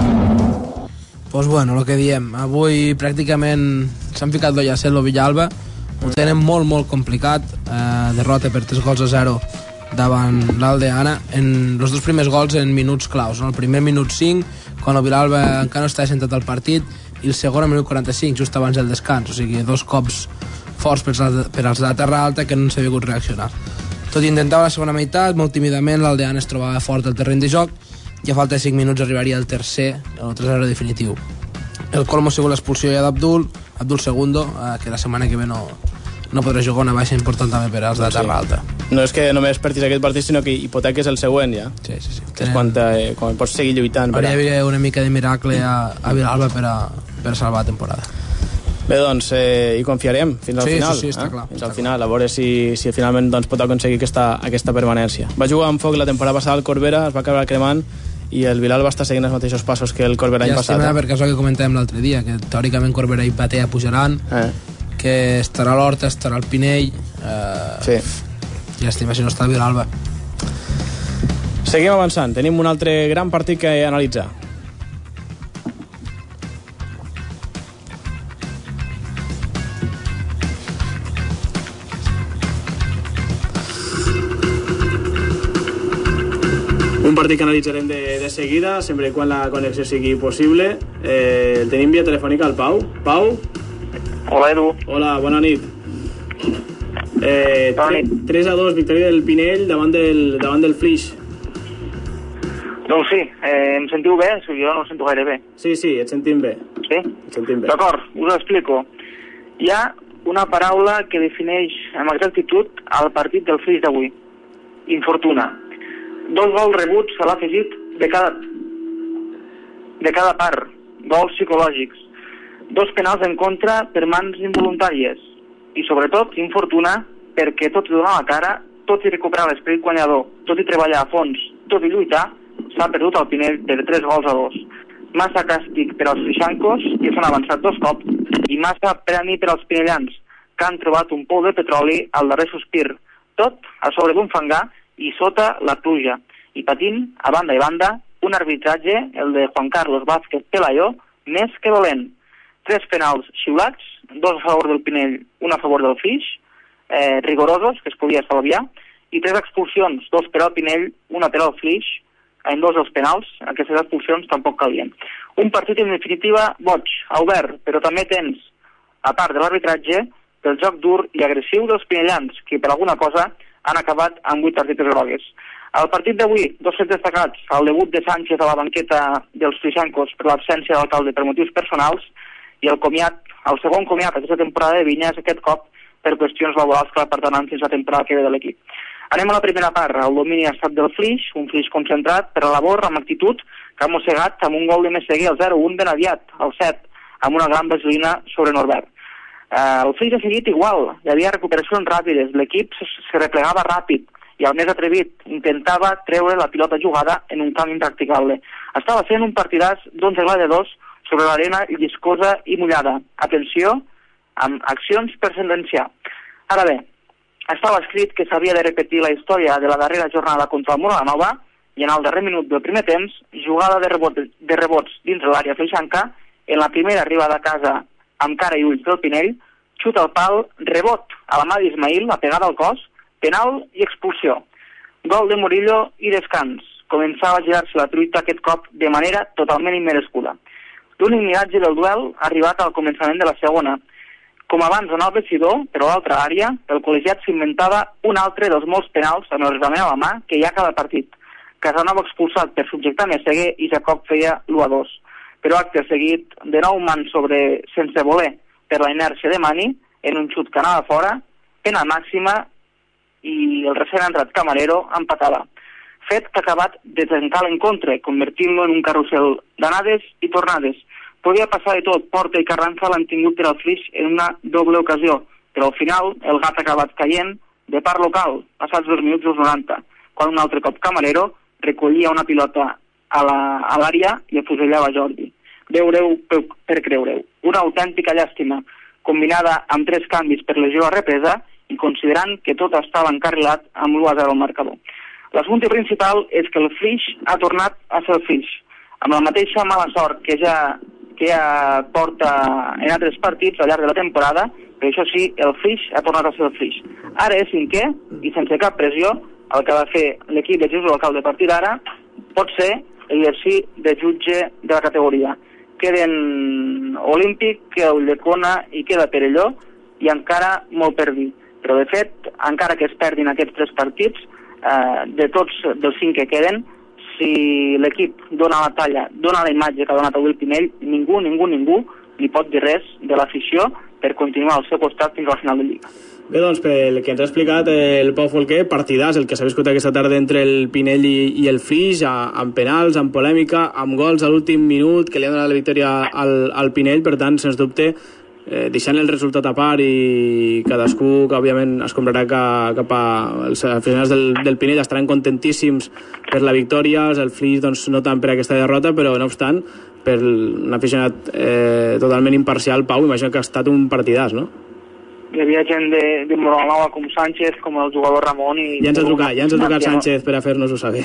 Pues bueno, el que diem, avui pràcticament s'han ficat d'olla a set el Villalba, ho tenen molt, molt complicat, eh, derrota per tres gols a zero davant l'Aldeana, en els dos primers gols en minuts claus, no? El primer minut cinc, quan el Vilalba encara no estava sentat al partit, i el segon al minut quaranta-cinc, just abans del descans, o sigui, dos cops forts per als, per als de terra alta que no s'ha hagut reaccionar. Tot i intentava la segona meitat, molt tímidament l'Aldeana es trobava fort al terreny de joc, i a falta de cinc minuts arribaria el tercer, el tres a zero definitiu. El colmo ha sigut l'expulsió ja d'Abdul, Abdul Segundo, eh, que la setmana que ve no, no podrà jugar una baixa important també per als de terra alta. No és que només perdis aquest partit, sinó que hipoteques el següent, ja. Sí, sí, sí. Que és quan, eh, quan pots seguir lluitant. Hauria d'haver una mica de miracle a, a Vilalba per a, per a salvar la temporada. Bé, doncs, eh, hi confiarem fins al sí, final. Sí, sí, està eh? clar. Fins està al final, clar. A veure si, si finalment doncs, pot aconseguir aquesta, aquesta permanència. Va jugar amb foc la temporada passada al Corbera, es va acabar cremant, i el Vilalba està seguint els mateixos passos que el Corbera l'any passat. Llàstima, eh? perquè és el que comentàvem l'altre dia, que teòricament Corbera i Batea pujaran, eh. que estarà l'Horta, estarà el Pinell... Eh... Sí. Llàstima si no està el Vilalba. Seguim avançant, tenim un altre gran partit que analitzar. Un partit que analitzarem de, de seguida, sempre quan la connexió sigui possible. Eh, el tenim via telefònica al Pau. Pau? Hola, Edu. Hola, bona nit. Eh, bona nit. tres a dos, victòria del Pinell davant del, davant del Flix. Doncs sí, eh, em sentiu bé? Jo no em sento gaire bé. Sí, sí, et sentim bé. Sí? Et sentim bé. D'acord, us ho explico. Hi ha una paraula que defineix amb exactitud el partit del Flix d'avui. Infortuna. Dos gols rebuts a l'afegit de cada, de cada part, gols psicològics, dos penals en contra per mans involuntàries i sobretot infortuna perquè tot i donar la cara, tot i recuperar l'esperit guanyador, tot i treballar a fons, tot i lluitar, s'ha perdut el Pinell per tres gols a dos. Massa càstig per als frixancos, que s'han avançat dos cops, i massa premi per als pinellans, que han trobat un pou de petroli al darrer sospir, tot a sobre d'un fangar i sota la pluja, i patint, a banda i banda, un arbitratge, el de Juan Carlos Vázquez Pelayó, més que dolent. Tres penals xiulats, dos a favor del Pinell, un a favor del Flix, eh, rigorosos, que es podia estalviar, i tres expulsions, dos per al Pinell, una per al Flix, en dos dels penals, aquestes expulsions tampoc calien. Un partit en definitiva boig, obert, però també tens, a part de l'arbitratge, del joc dur i agressiu dels pinellans, que per alguna cosa han acabat amb vuit targetes grogues. Al partit d'avui, dos fets destacats, el debut de Sánchez a la banqueta dels Frixancos per l'absència de l'alcalde per motius personals i el comiat, el segon comiat aquesta temporada de Vinyes, aquest cop per qüestions laborals que la perdonen fins la temporada que ve de l'equip. Anem a la primera part, el domini ha estat del Flix, un Flix concentrat per a labor amb actitud que ha mossegat amb un gol de Messeguer al zero un ben aviat, al set, amb una gran vaselina sobre Norbert. Uh, el Flix ha seguit igual, hi havia recuperacions ràpides, l'equip se, se replegava ràpid i el més atrevit intentava treure la pilota jugada en un camp impracticable. Estava sent un partidàs d'onze gladiadors sobre l'arena lliscosa i mullada. Atenció, amb accions per sentenciar. Ara bé, estava escrit que s'havia de repetir la història de la darrera jornada contra el Mora la Nova i en el darrer minut del primer temps, jugada de, rebot, de rebots dins de l'àrea flixanca, en la primera arribada a casa amb cara i ulls del Pinell, xut al pal, rebot a la mà d'Ismail, la pegada al cos, penal i expulsió. Gol de Murillo i descans. Començava a girar-se la truita aquest cop de manera totalment immerescuda. L'únic miratge del duel ha arribat al començament de la segona. Com abans en el vestidor, però a l'altra àrea, el col·legiat s'inventava un altre dels molts penals amb el reglament a la mà que hi ha cada partit. Casanova expulsat per subjectar Meseguer i Jacob feia l'u a dos. Però acte seguit, de nou man sobre sense voler per la inèrcia de Mani, en un xut que anava fora, pena màxima i el recent entrat Camarero empatava. Fet que ha acabat de trencar l'encontre, convertint-lo en un carrusel d'anades i tornades. Podia passar de tot, Porta i Carranza l'han tingut per al Flix en una doble ocasió, però al final el gat ha acabat caient de part local, passats dos minuts dels noranta, quan un altre cop Camarero recollia una pilota a l'àrea la, i afusellava Jordi. Veureu per, per creureu. Una autèntica llàstima, combinada amb tres canvis per lesió a represa i considerant que tot estava encarrilat amb l'u a zero al marcador. L'assumpte principal és que el Flix ha tornat a ser el Flix, amb la mateixa mala sort que ja, que ja porta en altres partits al llarg de la temporada, però això sí, el Flix ha tornat a ser el Flix. Ara és cinquè i sense cap pressió, el que va fer l'equip de gestió local de partir d'ara pot ser l'exercici de jutge de la categoria. Queden Olímpic, queda Ulldecona i queda Perelló i encara molt per dir. Però de fet, encara que es perdin aquests tres partits, eh, de tots dels cinc que queden, si l'equip dona la talla, dona la imatge que ha donat avui el Pinell, ningú, ningú, ningú li pot dir res de l'afició per continuar al seu costat fins a la final de Lliga. Bé, doncs, pel que ens ha explicat el Pau Folquer, partidàs, el que s'ha viscut aquesta tarda entre el Pinell i, i el Flix, amb penals, amb polèmica, amb gols a l'últim minut, que li han donat la victòria al, al Pinell, per tant, sens dubte, eh, deixant el resultat a part i cadascú que, òbviament, es comprarà cap, cap a... Els aficionats del, del Pinell estaran contentíssims per la victòria, el Flix, doncs, no tant per aquesta derrota, però, no obstant, per un aficionat eh, totalment imparcial, Pau, imagino que ha estat un partidàs, no? Hi havia gent de, de Moronova com Sánchez, com el jugador Ramon i... Ja ens ha trucat, ja ens ha trucat Sánchez per a fer-nos-ho saber.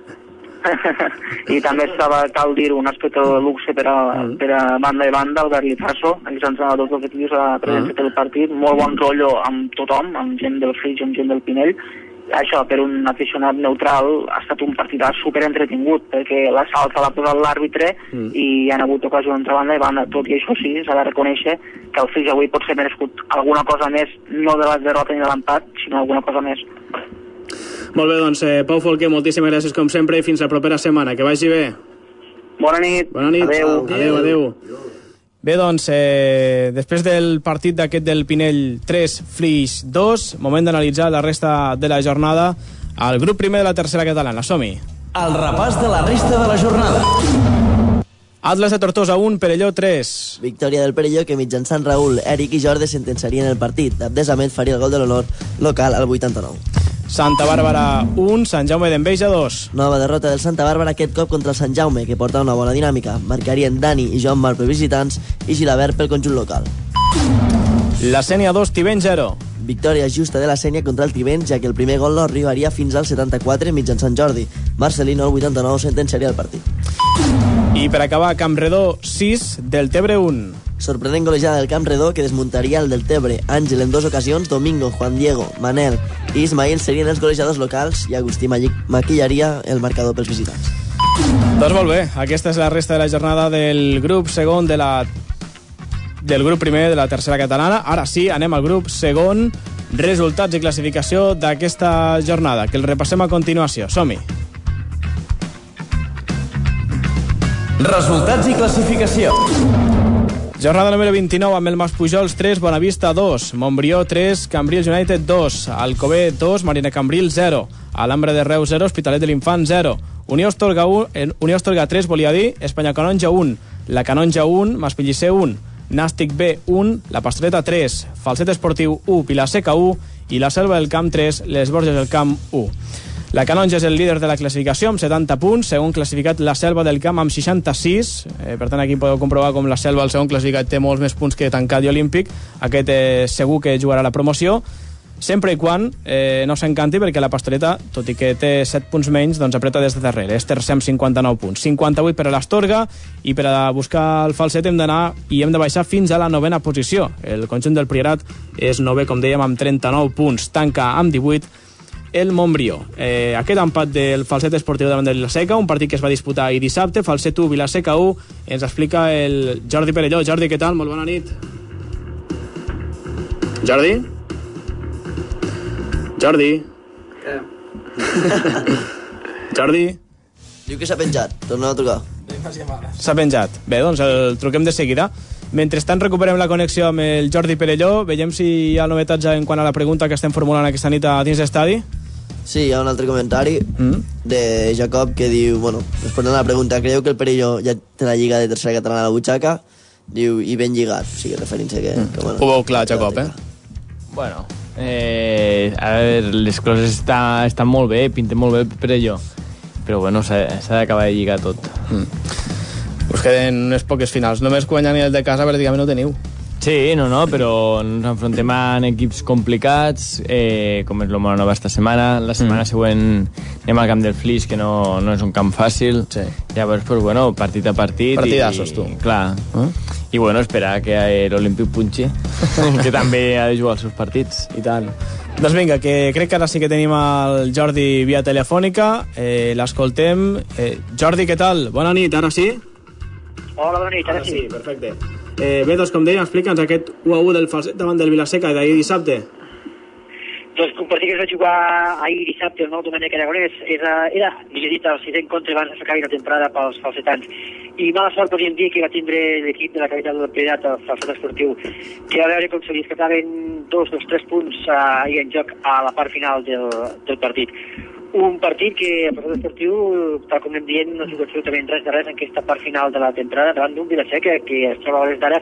I també estava, cal dir, un aspecte de luxe per a, mm. per a banda i banda, Albert Lizaso, exentrenador dels equips a la presència mm. del partit, molt bon rotllo amb tothom, amb gent del Flix, amb gent del Pinell. Això, per un aficionat neutral, ha estat un partidàs superentretingut, perquè la salta l'ha posat l'àrbitre mm. i hi ha hagut ocasió entre banda i banda. Tot i això sí, s'ha de reconèixer que el Flix avui pot ser merescut alguna cosa més, no de la derrota ni de l'empat, sinó alguna cosa més. Molt bé, doncs, eh, Pau Folquer, moltíssimes gràcies com sempre i fins la propera setmana. Que vagi bé. Bona nit. Bona nit. Adéu. Adéu, adéu. Bé, doncs, eh, després del partit d'aquest del Pinell tres, Flix dos, moment d'analitzar la resta de la jornada al grup primer de la tercera catalana. Som-hi. El repàs de la resta de la jornada. Atlas de Tortosa un, Perelló tres. Victòria del Perelló que mitjançant Raül, Eric i Jordi sentenciarien el partit. Abdes Ahmed faria el gol de l'honor local al vuitanta-nou. Santa Bàrbara un, Sant Jaume d'Enveja dos. Nova derrota del Santa Bàrbara aquest cop contra el Sant Jaume, que porta una bona dinàmica. Marcarien Dani i Joan Marc per visitants i Gilabert pel conjunt local. La Sènia dos, Tivenys zero. Victòria justa de la Sènia contra el Tivenys, ja que el primer gol no arribaria fins al setanta-quatre mitjançant Jordi. Marcelino, al vuitanta-nou, sentenciaria el partit. I per acabar, Campredó sis, Deltebre un. Sorprenent golejada del Campredó que desmuntaria el Deltebre. Àngel en dues ocasions, Domingo, Juan Diego, Manel i Ismail serien els golejadors locals i Agustí maquillaria el marcador pels visitants. Doncs molt bé, aquesta és la resta de la jornada del grup segon de la del grup primer de la tercera catalana. Ara sí, anem al grup segon, resultats i classificació d'aquesta jornada, que el repassem a continuació. Som-hi. Resultats i classificació. Jornada número vint-i-nou amb el Maspujols tres, Bonavista dos, Montbrió tres, Cambrils United dos, Alcover dos, Marina Cambril zero, Alhambra de Reus zero, Hospitalet de l'Infant zero, Unió Astorga, un, Unió Astorga tres, volia dir, Espanya Canonja un, La Canonja un, Maspellicer un, Nàstic B un, La Pastoreta tres, Falset Esportiu u, Vilaseca u i la Selva del Camp tres, Les Borges del Camp u. La Canonja és el líder de la classificació amb setanta punts, segon classificat la Selva del Camp amb seixanta-sis, eh, per tant aquí podeu comprovar com la Selva, el segon classificat, té molts més punts que Tancat i Olímpic. Aquest eh, segur que jugarà la promoció, sempre i quan eh, no s'encanti, perquè la Pastoreta, tot i que té set punts menys, doncs apreta des de darrere, és tercer amb cinquanta-nou punts, cinquanta-vuit per a l'Astorga, i per a buscar el Falset hem d'anar i hem de baixar fins a la novena posició. El conjunt del Priorat és novè, com dèiem, amb trenta-nou punts, tanca amb divuit el Montbrió. Eh, aquest empat del Falset Esportiu davant del Vilaseca, un partit que es va disputar ahir dissabte, Falset u, Vilaseca u, ens explica el Jordi Perelló. Jordi, què tal? Molt bona nit. Jordi? Jordi? Eh. Jordi? Diu que s'ha penjat, torna a trucar. S'ha penjat. Bé, doncs el truquem de seguida. Mentrestant recuperem la connexió amb el Jordi Perelló. Veiem si hi ha novetats en quant a la pregunta que estem formulant aquesta nit a dins l'estadi. Sí, hi ha un altre comentari mm. de Jacob que diu, bueno, responent a la pregunta, creu que el Perelló ja té la lliga de tercera catalana a la butxaca? Diu, i ben lligat, o sigui, referint-se que... Mm. que bueno, ho veu clar, Jacob, eh? Bueno, eh, a veure, les coses estan, estan molt bé, pinten molt bé el Perelló, però bueno, s'ha d'acabar de lligar tot. Mm. Us queden unes poques finals. Només guanyar ni el de casa pràcticament no teniu. Sí, no, no, però ens enfrontem a equips complicats, eh, com és l'Home Nova esta setmana. La setmana mm. següent anem al camp del Flix, que no, no és un camp fàcil. Sí. Llavors, pues, bueno, partit a partit. Partidassos, i, tu. Clar. Eh? I, bueno, esperar que l'Olímpic punxi, que també ha de jugar els seus partits. I tant. Doncs vinga, que crec que ara sí que tenim el Jordi via telefònica. Eh, L'escoltem. Eh, Jordi, què tal? Bona nit, ara sí? Hola, bona nit, ara, ara sí. sí. Perfecte. Eh, bé, doncs, com dèiem, explica'ns aquest u a u del Falset davant del Vilaseca d'ahir dissabte. Doncs un partit que es va jugar ahir dissabte el nou Domènec Aragonès era, era millor dit, el sisè encontre abans que s'acabi la temporada pels falsetans. I mala sort podríem dir que va tindre l'equip de la capital del Priorat, el Falset Esportiu, que va veure com se li escapaven dos dels tres punts eh, ahir en joc a la part final del, del partit. Un partit que el Falset Esportiu, tal com anem dient, no juga absolutament res de res en aquesta part final de la temporada davant d'un Vilaseca que es troba a l'hores d'ara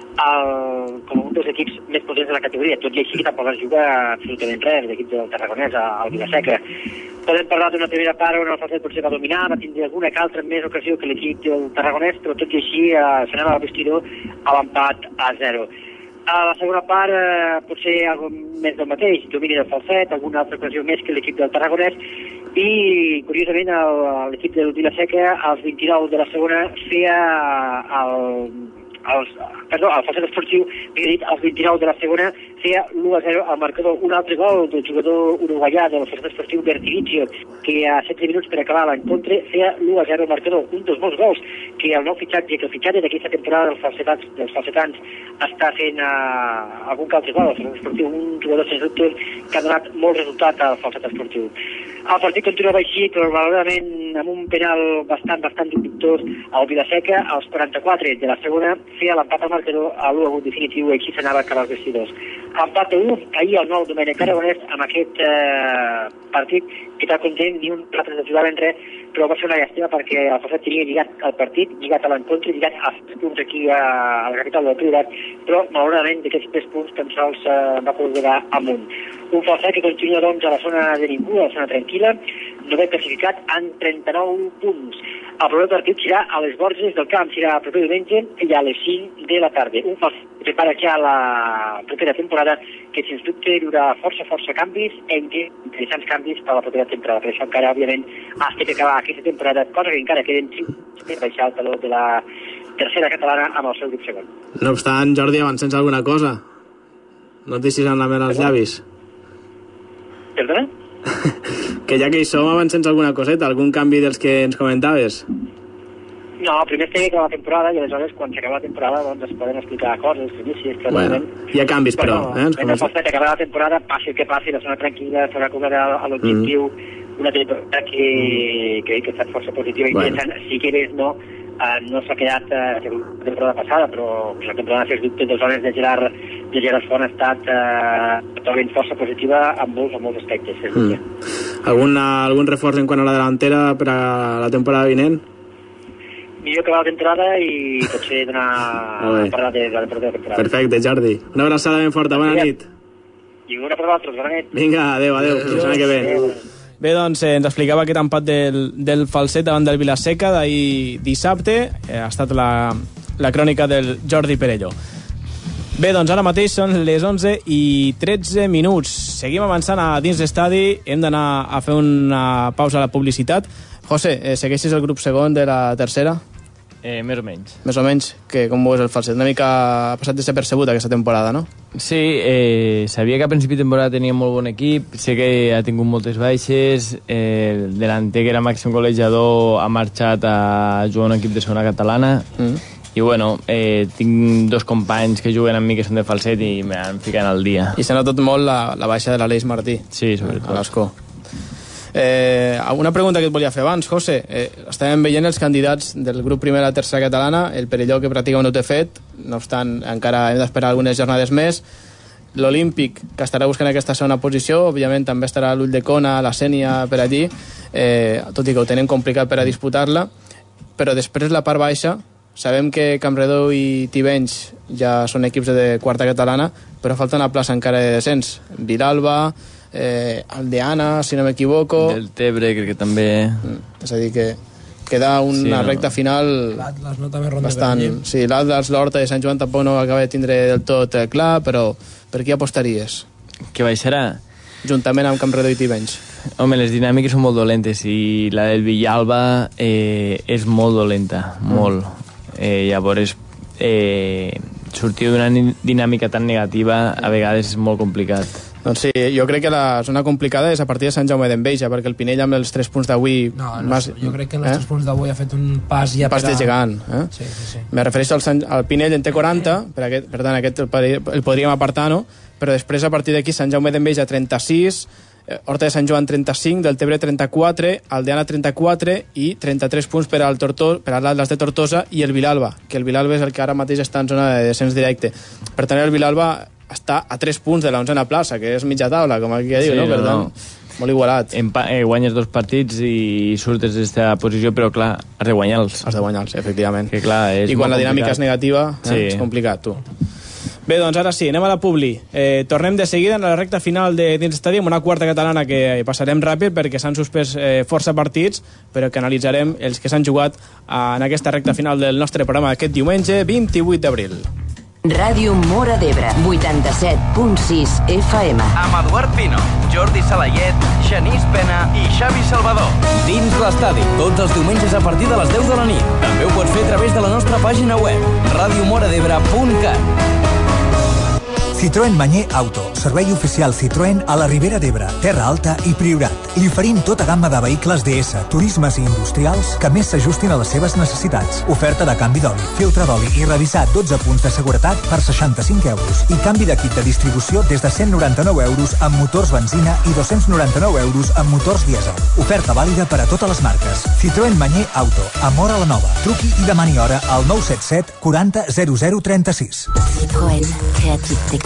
el, com un dels equips més potents de la categoria, tot i així que tampoc es juga absolutament res, l'equip del Tarragonès al Vilaseca. Podem parlar d'una primera part on el Falset potser va dominar, va tindre alguna que altra més ocasió que l'equip del Tarragonès, però tot i així eh, s'anava al vestidor a l'empat a zero. A la segona part, eh, potser algo més del mateix, domini del Falset, alguna altra ocasió més que l'equip del Tarragonès, i curiosament l'equip del Vilaseca als vint-i-nou de la segona feia el, els, perdó, el Falset Esportiu, millor dit, als vint-i-nou de la segona feia l'u a zero al marcador. Un altre gol del jugador uruguaià del Falset Esportiu, Bertiviccio, que a setze minuts per acabar l'encontre feia l'u a zero al marcador. Un dels molts gols que el nou fitxatge, que el fitxatge d'aquesta temporada dels falsetans, dels falsetans està fent uh, algun que altre gol al Falset Esportiu, un jugador sens dubte que ha donat molt resultat al Falset Esportiu. El partit continuava així, però malauradament amb un penal bastant, bastant dubtós al Vilaseca, als quaranta-quatre de la segona, feia l'empat al marcador a l'u a u definitiu i així s'anava a acabar els vestidors. Empat a u, ahir el nou Domènec Aragonès amb aquest eh, partit, que tal com dèiem, ni un altre no jugava en res, però va ser una llàstima perquè el Falset tenia lligat al partit, lligat a l'encontre, lligat als tres punts aquí a, a la capital del Priorat, però malauradament d'aquests tres punts tan sols eh, va poder quedar amunt. Un Falset que continua doncs a la zona de ningú, a la zona tranquil·la, no ve classificat en trenta-nou punts. El proper partit serà a les Borges del Camp, serà el proper diumenge i a les cinc de la tarda. Un Falset que prepara ja la propera temporada que sens dubte durà força, força canvis i interessants canvis per a la propera temporada. Per això encara, òbviament, has de acabar aquesta temporada, cosa que encara queden cinc per baixar el taló de la tercera catalana amb el seu grup segon. No obstant, Jordi, avancem alguna cosa. No et deixis amb la mel als llavis. Perdona? Que ja que hi som, avancem alguna coseta, algun canvi dels que ens comentaves. No, primer té que acabar la temporada i aleshores quan s'acaba la temporada doncs es poden explicar coses, inicis, que bueno, hi ha canvis però, però eh? Ens mentre comença... que acabar la temporada, passi el que passi, la zona tranquil·la, s'haurà cobrat a l'objectiu, mm. una temporada que, que, que ha estat força positiva i bueno. Interessant, sí que ves, no, uh, no s'ha quedat uh, la temporada passada, però la temporada de dubte dels homes de Gerard, de Gerard Font ha estat uh, totalment força positiva en molts, en molts aspectes. Mm. Algun, algun reforç en quant a la delantera per a la temporada vinent? Millor acabar la temporada i potser donar a parlar de la temporada. Perfecte, Jordi. Una abraçada ben forta, bona nit. I una per l'altre, bona nit. Vinga, adeu, adeu, adeu. Adeu. Que ve. Bé, doncs eh, ens explicava aquest empat del, del Falset davant del Vilaseca d'ahir dissabte. Eh, ha estat la, la crònica del Jordi Perelló. Bé, doncs ara mateix són les onze i tretze minuts. Seguim avançant a dins l'estadi. Hem d'anar a fer una pausa a la publicitat. José, eh, segueixes el grup segon de la tercera? Eh, més o menys. Més o menys, que com veus el falset? Una mica ha passat desapercebut aquesta temporada, no? Sí, eh, sabia que a principi de temporada tenia molt bon equip, sé que ha tingut moltes baixes, eh, el delanter que era màxim golejador ha marxat a jugar a un equip de segona catalana, mm. i bueno, eh, tinc dos companys que juguen amb mi que són de falset i m'han ficat al dia. I s'ha notat molt la, la baixa de l'Aleix Martí. Sí, sobretot. A l'Escó. Eh, una pregunta que et volia fer abans, José. Eh, estàvem veient els candidats del grup primer a la tercera catalana, el Perelló que pràcticament no té fet, no obstant encara hem d'esperar algunes jornades més. L'Olímpic, que estarà buscant aquesta segona posició, òbviament també estarà l'Ulldecona, la Sènia per allí, eh, tot i que ho tenen complicat per a disputar-la, però després la part baixa, sabem que Campredó i Tivenys ja són equips de quarta catalana, però falta una plaça encara de descens. Vilalba, eh, Aldeana, si no m'equivoco... Del Tebre, crec que també... Mm. És a dir, que queda una sí, no. recta final... L'Atlas no també ronda bastant... Sí, l'Atlas, l'Horta de Sant Joan tampoc no acaba de tindre del tot clar, però per qui apostaries? Que baixarà? Juntament amb Campredó i Tivenys. Home, les dinàmiques són molt dolentes i la del Villalba eh, és molt dolenta, molt. Mm. Eh, llavors, eh, sortir d'una dinàmica tan negativa a vegades és molt complicat. Doncs sí, jo crec que la zona complicada és a partir de Sant Jaume d'Enveja, perquè el Pinell amb els tres punts d'avui... No, no mas... jo crec que amb els eh? tres punts d'avui ha fet un pas ja pas per a... de gegant. Eh? Sí, sí, sí. Me refereixo al, Sant... al Pinell en té quaranta, per, aquest, per tant aquest el, el podríem apartar, no? Però després a partir d'aquí Sant Jaume d'Enveja trenta-sis, Horta de Sant Joan trenta-cinc, del Tebre trenta-quatre, Aldeana trenta-quatre i trenta-tres punts per al Tortosa, per a l'Atlas de Tortosa i el Vilalba, que el Vilalba és el que ara mateix està en zona de descens directe. Per tant, el Vilalba està a tres punts de l'onzena plaça, que és mitja taula, com aquí ja diu, sí, no? Per tant, no. molt igualat. Empa eh, guanyes dos partits i surtes d'aquesta posició, però clar, has de guanyar-los. Has de guanyar-los, efectivament. Que, clar, és I quan la dinàmica complicat. és negativa, eh, sí. és complicat, tu. Bé, doncs ara sí, anem a la Publi. Eh, tornem de seguida en la recta final de dins l'estadi amb una quarta catalana que passarem ràpid perquè s'han suspès eh, força partits, però que analitzarem els que s'han jugat en aquesta recta final del nostre programa aquest diumenge vint-i-vuit d'abril. Ràdio Móra d'Ebre, vuitanta-set punt sis F M. Amb Eduard Pino, Jordi Salayet, Genís Pena i Xavi Salvador. Dins l'estadi, tots els diumenges a partir de les deu de la nit. També ho pots fer a través de la nostra pàgina web, radio mora debre punt cat. Citroën Manyer Auto, servei oficial Citroën a la Ribera d'Ebre, Terra Alta i Priorat. Li oferim tota gamma de vehicles D S, turismes i industrials que més s'ajustin a les seves necessitats. Oferta de canvi d'oli, filtre d'oli i revisat dotze punts de seguretat per seixanta-cinc euros. I canvi de kit de distribució des de cent noranta-nou euros amb motors benzina i dos-cents noranta-nou euros amb motors dièsel. Oferta vàlida per a totes les marques. Citroën Manyer Auto, a Móra la Nova. Truqui i demani hora al nou set set quaranta zero zero trenta-sis. Citroën, creative technology.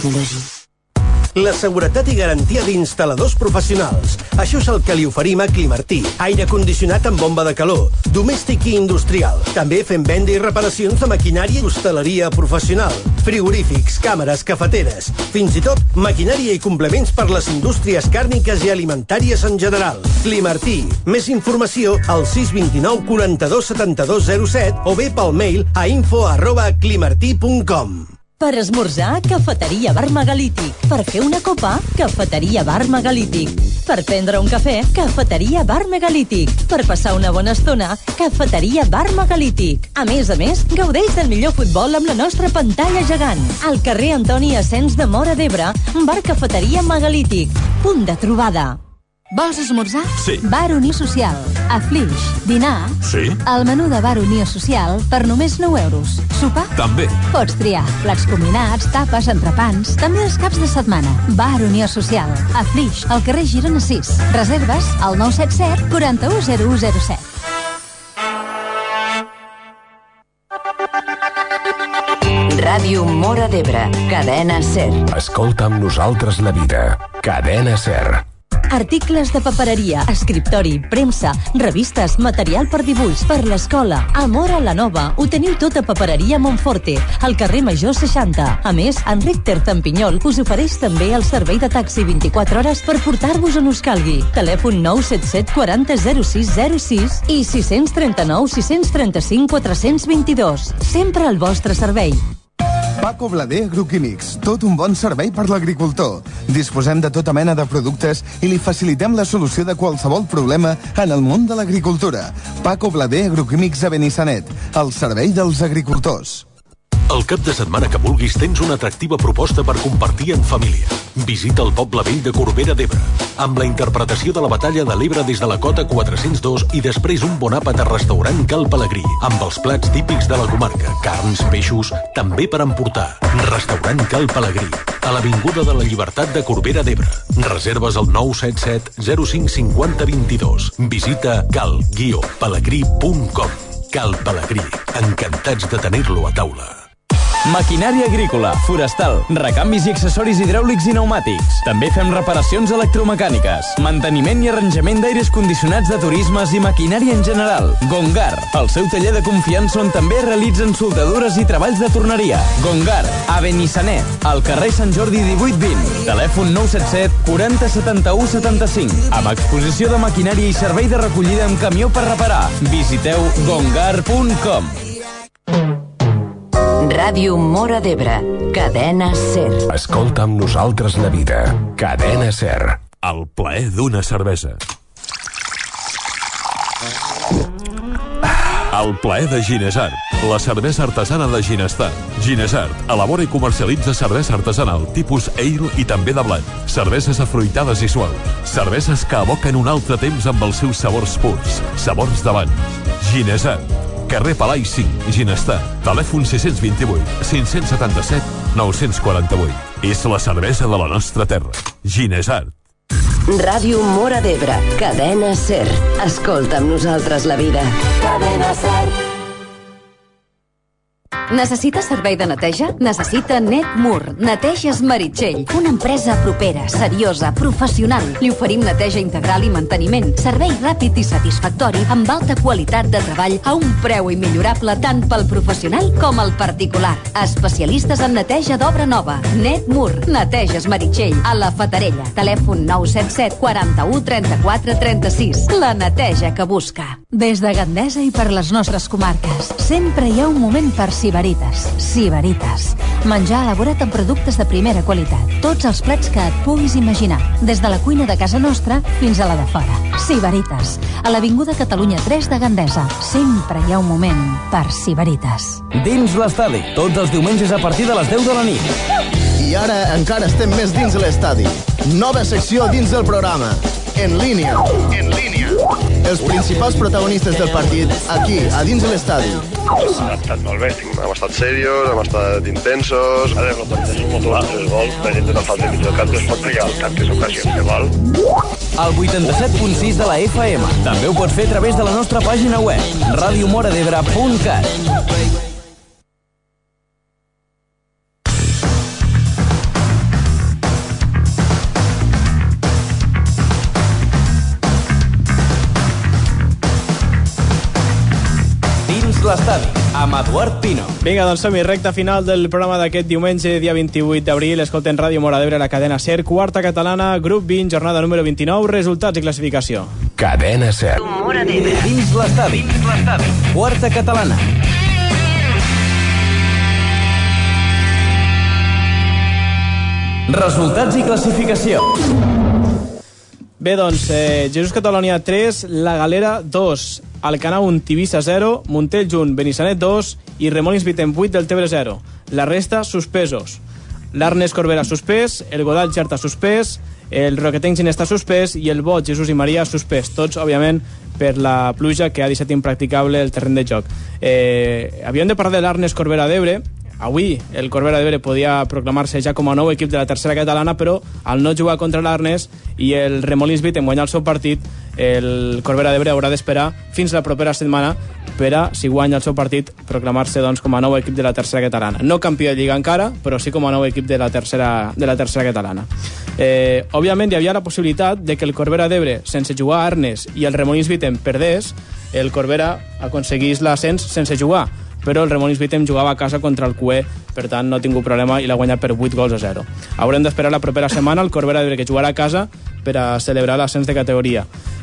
La seguretat i garantia d'instal·ladors professionals. Això és el que li oferim a Climartí. Aire condicionat amb bomba de calor, domèstic i industrial. També fem venda i reparacions de maquinària i hostaleria professional. Frigorífics, càmeres, cafeteres. Fins i tot maquinària i complements per les indústries càrniques i alimentàries en general. Climartí. Més informació al sis dos nou quaranta-dos setanta-dos zero set o bé pel mail a info arroba climartí punt com. Per esmorzar, cafeteria Bar Megalític. Per fer una copa, cafeteria Bar Megalític. Per prendre un cafè, cafeteria Bar Megalític. Per passar una bona estona, cafeteria Bar Megalític. A més a més, gaudeix del millor futbol amb la nostra pantalla gegant. Al carrer Antoni Asens de Móra d'Ebre, Bar Cafeteria Megalític. Punt de trobada. Vols esmorzar? Sí. Bar Unió Social. A Flix. Dinar? Sí. El menú de Bar Unió Social per només nou euros. Sopar? També. Pots triar plats combinats, tapes, entrepans, també els caps de setmana. Bar Unió Social. A Flix, al carrer Girona sis. Reserves al nou set set quaranta-u zero u zero set. Ràdio Móra d'Ebre, cadena SER. Escolta amb nosaltres la vida. Cadena SER. Articles de papereria, escriptori, premsa, revistes, material per dibuix, per l'escola. A Móra la Nova ho teniu tot a Papereria Montforte, al carrer Major seixanta. A més, Enric Ter Tampinyol us ofereix també el servei de taxi vint-i-quatre hores per portar-vos on us calgui. Telèfon nou set set quaranta zero sis zero sis i sis tres nou sis tres cinc quatre dos. Sempre al vostre servei. Paco Blader Agroquímics, tot un bon servei per l'agricultor. Disposem de tota mena de productes i li facilitem la solució de qualsevol problema en el món de l'agricultura. Paco Blader Agroquímics a Benissanet, al servei dels agricultors. El cap de setmana que vulguis tens una atractiva proposta per compartir en família. Visita el poble vell de Corbera d'Ebre, amb la interpretació de la batalla de l'Ebre des de la cota quatre-cents dos i després un bon àpat a restaurant Cal Pelegrí, amb els plats típics de la comarca, carns, peixos, també per emportar. Restaurant Cal Pelegrí, a l'Avinguda de la Llibertat de Corbera d'Ebre. Reserves al nou set set zero cinc cinc zero dos dos. Visita cal guió pelegrí punt com. Cal Pelegrí, encantats de tenir-lo a taula. Maquinària agrícola, forestal, recanvis i accessoris hidràulics i pneumàtics. També fem reparacions electromecàniques, manteniment i arranjament d'aires condicionats de turismes i maquinària en general. Gongar, el seu taller de confiança on també realitzen soldadures i treballs de torneria. Gongar, a Benissanet, al carrer Sant Jordi divuit vint. Telèfon nou set set quaranta setanta-u setanta-cinc. Amb exposició de maquinària i servei de recollida amb camió per reparar. Visiteu gongar punt com. Ràdio Móra d'Ebre, Cadena SER. Escolta amb nosaltres la vida. Cadena SER. El plaer d'una cervesa. El plaer de Ginesart, la cervesa artesana de Ginestar. Ginesart elabora i comercialitza cervesa artesanal tipus ale i també de blat. Cerveses afruitades i suaus. Cerveses que evoquen un altre temps amb els seus sabors purs. Sabors d'abans. Ginesart. Carrer Palai cinc, Ginestar. Telèfon sis dos vuit, cinc set set, nou quatre vuit. És la cervesa de la nostra terra. Ginesart. Ràdio Móra d'Ebre, Cadena SER. Escolta amb nosaltres la vida. Cadena SER. Necessita servei de neteja? Necessita Netmur. Neteges Meritxell. Una empresa propera, seriosa, professional. Li oferim neteja integral i manteniment. Servei ràpid i satisfactori amb alta qualitat de treball a un preu immillorable tant pel professional com el particular. Especialistes en neteja d'obra nova. Netmur. Neteges Meritxell. A la Fatarella. Telèfon nou set set quaranta-u trenta-quatre trenta-sis. La neteja que busca. Des de Gandesa i per les nostres comarques, sempre hi ha un moment per Sibaritas. Sibaritas. Menjar elaborat amb productes de primera qualitat. Tots els plats que et puguis imaginar. Des de la cuina de casa nostra fins a la de fora. Sibaritas. A l'Avinguda Catalunya tres de Gandesa. Sempre hi ha un moment per Sibaritas. Dins l'estadi. Tots els diumenges a partir de les deu de la nit. I ara encara estem més dins l'estadi. Nova secció dins del programa. En línia. En línia. Els principals protagonistes del partit, aquí, a dins l'estadi. Ha estat molt bé, hem estat serios, hem estat intensos. A les rotacions motor, els gols, la gent de la falta de mig del camp es pot triar tantes ocasions de gol. El vuitanta-set punt sis de la F M. També ho pots fer a través de la nostra pàgina web, ràdio mora d'ebre punt cat. L'estadi, amb Eduard Pino. Vinga, doncs som-hi, recta final del programa d'aquest diumenge, dia vint-i-vuit d'abril. Escolten Ràdio Móra d'Ebre, la cadena SER, quarta catalana, grup vint, jornada número vint-i-nou, resultats i classificació. Cadena SER. Móra d'Ebre. Dins l'estadi, quarta catalana. Resultats i classificació. Bé, doncs, eh, Jesús Catalonia tres, La Galera dos, Alcanar un, Tivissa zero, Montells un, Benissanet dos i Remolins Vitem vuit del Tebre zero. La resta, suspesos. L'Arnes Corbera suspès, el Godall Xerta suspès, el Roquetenc Ginestà suspès i el Boig Jesús i Maria suspès. Tots, òbviament, per la pluja que ha deixat impracticable el terreny de joc. Eh, havíem de parlar de l'Arnes Corbera d'Ebre. Avui el Corbera d'Ebre podia proclamar-se ja com a nou equip de la tercera catalana, però al no jugar contra l'Arnes i el Remolins Vitem guanyar el seu partit, el Corbera d'Ebre haurà d'esperar fins la propera setmana per a, si guanya el seu partit, proclamar-se doncs, com a nou equip de la tercera catalana. No campió de Lliga encara, però sí com a nou equip de la tercera, de la tercera catalana. Eh, òbviament hi havia la possibilitat de que el Corbera d'Ebre, sense jugar a Arnes, i el Remolins Vitem perdés, el Corbera aconseguís l'ascens sense jugar, però el Remolins Vitem jugava a casa contra el Cué, per tant no ha tingut problema i l'ha guanyat per vuit gols a zero. Haurem d'esperar la propera setmana el Corbera d'Ebre que jugarà a casa per a celebrar l'ascens de categoria.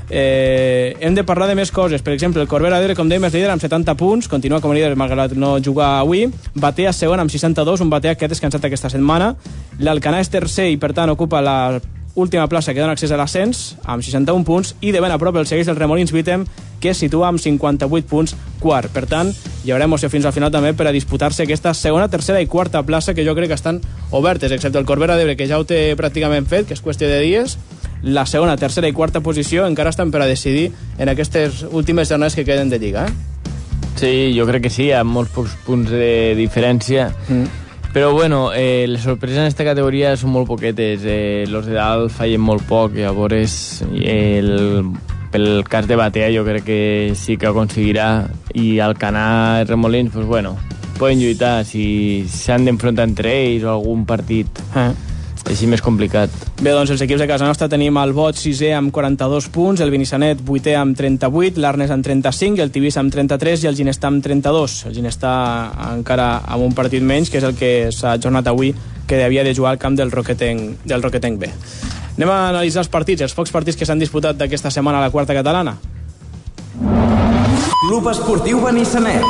Eh, hem de parlar de més coses. Per exemple, el Corbera d'Ebre, com dèiem, és líder amb setanta punts, continua com a líder malgrat no jugar avui. Batea segon amb seixanta-dos, un Batea que ha descansat aquesta setmana. L'Alcanar és tercer i per tant ocupa la última plaça que dona accés a l'ascens amb seixanta-un punts, i de ben a prop el segueix el Remolins Vitem, que es situa amb cinquanta-vuit punts quart. Per tant, hi haurà emoció fins al final també per a disputar-se aquesta segona, tercera i quarta plaça, que jo crec que estan obertes, excepte el Corbera d'Ebre, que ja ho té pràcticament fet, que és qüestió de dies. La segona, tercera i quarta posició encara estan per a decidir en aquestes últimes jornades que queden de Lliga, eh? Sí, jo crec que sí, hi ha molts pocs punts de diferència. Mm. Però bueno, eh, les sorpreses en aquesta categoria són molt poquetes. Eh, los de dalt fallen molt poc, llavors el, pel cas de Batea jo crec que sí que aconseguirà, i Alcanar i Remolins, pues bueno, poden lluitar si s'han d'enfrontar entre ells o algun partit eh. així més complicat. Bé, doncs els equips de casa nostra tenim el Bot sisè amb quaranta-dos punts, el Benissanet vuitè amb trenta-vuit, l'Arnes amb trenta-cinc, el Tivissa amb trenta-tres i el Ginestar amb trenta-dos. El Ginestar encara amb un partit menys, que és el que s'ha ajornat avui, que havia de jugar al camp del Roquetenc, del Roquetenc B. Anem a analitzar els partits, els pocs partits que s'han disputat d'aquesta setmana a la quarta catalana. Club Esportiu Benissanet.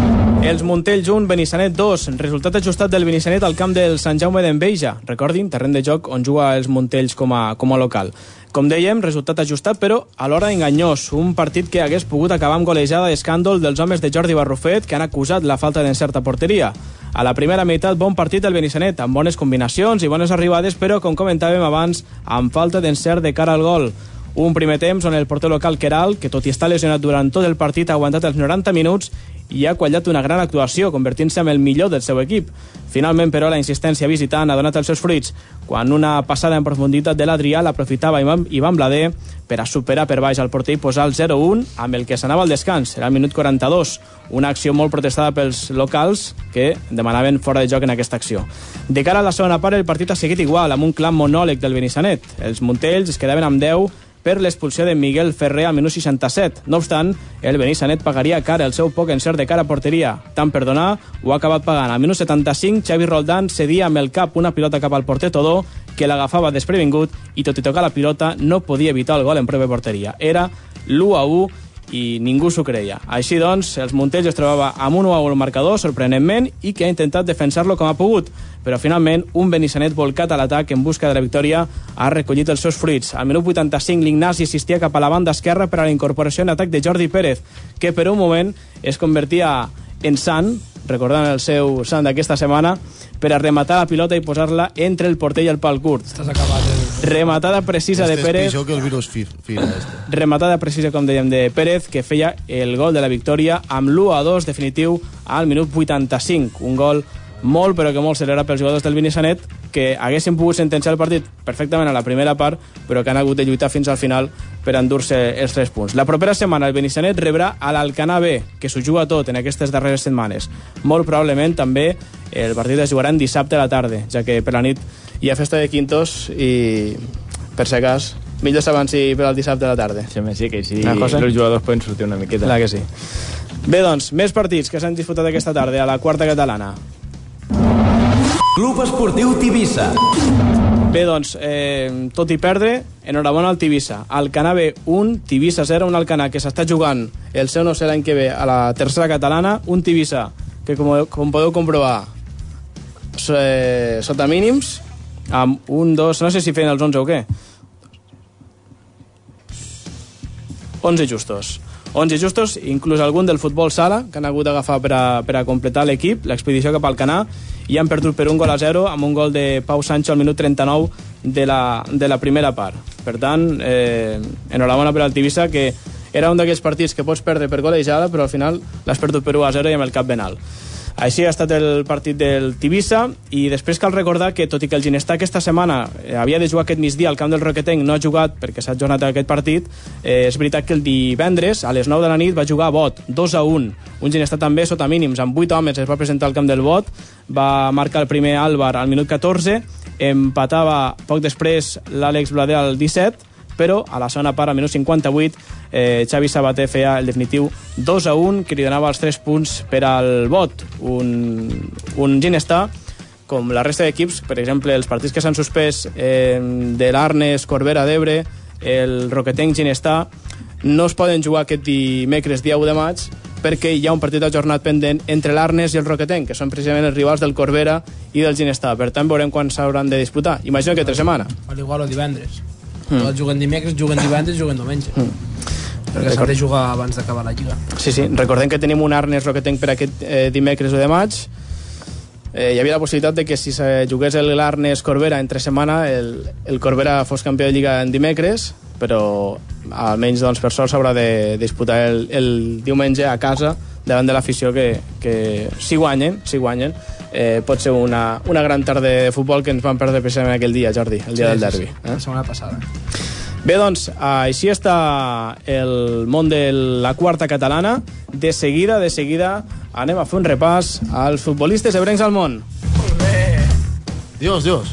Els Montells un, Benissanet dos. Resultat ajustat del Benissanet al camp del Sant Jaume d'Enveja. Recordin, terreny de joc on juga els Montells com a, com a local. Com dèiem, resultat ajustat, però alhora enganyós. Un partit que hagués pogut acabar amb golejada d'escàndol dels homes de Jordi Barrufet, que han acusat la falta d'encert a porteria. A la primera meitat, bon partit del Benissanet, amb bones combinacions i bones arribades, però, com comentàvem abans, amb falta d'encert de cara al gol. Un primer temps on el porter local Queral, que tot i estar lesionat durant tot el partit, ha aguantat els noranta minuts i ha quallat una gran actuació, convertint-se en el millor del seu equip. Finalment, però, la insistència visitant ha donat els seus fruits, quan una passada en profunditat de l'Adrià l'aprofitava Ivan Blader per a superar per baix al porter i posar el zero un, amb el que s'anava al descans. Era el minut quaranta-dos, una acció molt protestada pels locals, que demanaven fora de joc en aquesta acció. De cara a la segona part, el partit ha seguit igual, amb un clar monòleg del Benissanet. Els Montells es quedaven amb deu per l'expulsió de Miguel Ferrer al minut seixanta-set. No obstant, el Benissanet pagaria cara el seu poc encert de cara a porteria. Tant per donar, ho ha acabat pagant. Al minut setanta-cinc, Xavi Roldán cedia amb el cap una pilota cap al porter Todó, que l'agafava desprevingut i, tot i tocar la pilota, no podia evitar el gol en pròpia porteria. Era l'u a u i ningú s'ho creia. Així doncs, els Montells es trobava amb un u a u al marcador, sorprenentment, i que ha intentat defensar-lo com ha pogut, però finalment un Benissanet volcat a l'atac en busca de la victòria ha recollit els seus fruits. Al minut vuitanta-cinc, l'Ignasi assistia cap a la banda esquerra per a la incorporació en atac de Jordi Pérez, que per un moment es convertia en sant, recordant el seu sant d'aquesta setmana, per a rematar la pilota i posar-la entre el porter i el pal curt. Estàs acabat, eh? Rematada precisa este de Pérez. És pitjor que el virus fira, este. Rematada precisa, com dèiem, de Pérez, que feia el gol de la victòria amb l'u a dos definitiu al minut vuitanta-cinc. Un gol molt, però que molt celebrat pels jugadors del Benissanet, que haguessin pogut sentenciar el partit perfectament a la primera part, però que han hagut de lluitar fins al final per endur-se els tres punts. La propera setmana el Benissanet rebrà a l'Alcanar B, que s'ho juga tot en aquestes darreres setmanes. Molt probablement també el partit es jugarà en dissabte a la tarda, ja que per la nit hi ha festa de quintos i, per si cas, millor s'avanci per al dissabte a la tarda. Sí, sí, que sí, els jugadors poden sortir una miqueta. Clar que sí. Bé, doncs, més partits que s'han disputat aquesta tarda a la quarta catalana. Club Esportiu Tivissa. Bé, doncs, eh, tot i perdre, enhorabona al Tivissa. Alcanar B un, Tivissa zero, un Alcanar que s'està jugant el seu no sé l'any que ve a la tercera catalana, un Tivissa que, com, com podeu comprovar, eh, sota mínims, amb un, dos, no sé si feien els onze o què. onze justos. onze justos, inclús algun del futbol sala, que han hagut d'agafar per, a, per a completar l'equip, l'expedició cap al Alcanar, i han perdut per un gol a zero amb un gol de Pau Sancho al minut trenta-nou de la, de la primera part. Per tant, eh, enhorabona per al Tivissa, que era un d'aquells partits que pots perdre per golejada, però al final l'has perdut per u a zero i amb el cap ben alt. Així ha estat el partit del Tivissa, i després cal recordar que, tot i que el Ginestar aquesta setmana havia de jugar aquest migdia al camp del Roquetenc, no ha jugat perquè s'ha ajornat aquest partit, eh, és veritat que el divendres, a les nou de la nit, va jugar a Bot, dos a un. Un Ginestar també sota mínims, amb vuit homes es va presentar al camp del Bot, va marcar el primer Álvar al minut catorze, empatava poc després l'Àlex Blader al disset, però a la segona part, al minut cinquanta-vuit, eh, Xavi Sabater feia el definitiu dos a un, que li donava els tres punts per al Bot. Un, un Ginestar, com la resta d'equips, per exemple, els partits que s'han suspès eh, de l'Arnes, Corbera d'Ebre, el Roquetenc Ginestar, no es poden jugar aquest dimecres dia u de maig perquè hi ha un partit ajornat pendent entre l'Arnes i el Roquetenc, que són precisament els rivals del Corbera i del Ginestar. Per tant, veurem quan s'hauran de disputar. Imagino que tres setmana. Al igual o divendres. Mm. Tots juguen dimecres, juguen divendres, juguen diumenge. Mm. Perquè s'ha de jugar abans d'acabar la Lliga. Sí, sí. Recordem que tenim un Arnes Roquetenc per aquest eh, dimecres o de maig. Eh, hi havia la possibilitat de que si se jugués l'Arnes Corbera entre setmana, el, el Corbera fos campió de Lliga en dimecres, però almenys doncs, per sort s'haurà de disputar el, el diumenge a casa davant de l'afició que, que si guanyen, si guanyen eh, pot ser una, una gran tarda de futbol que ens van perdre precisament aquell dia, Jordi, el dia sí, del derbi. Sí, sí. Eh? La setmana passada. Bé, doncs, així està el món de la quarta catalana. De seguida, de seguida, anem a fer un repàs als futbolistes ebrencs al món. Molt bé. Dios, Dios.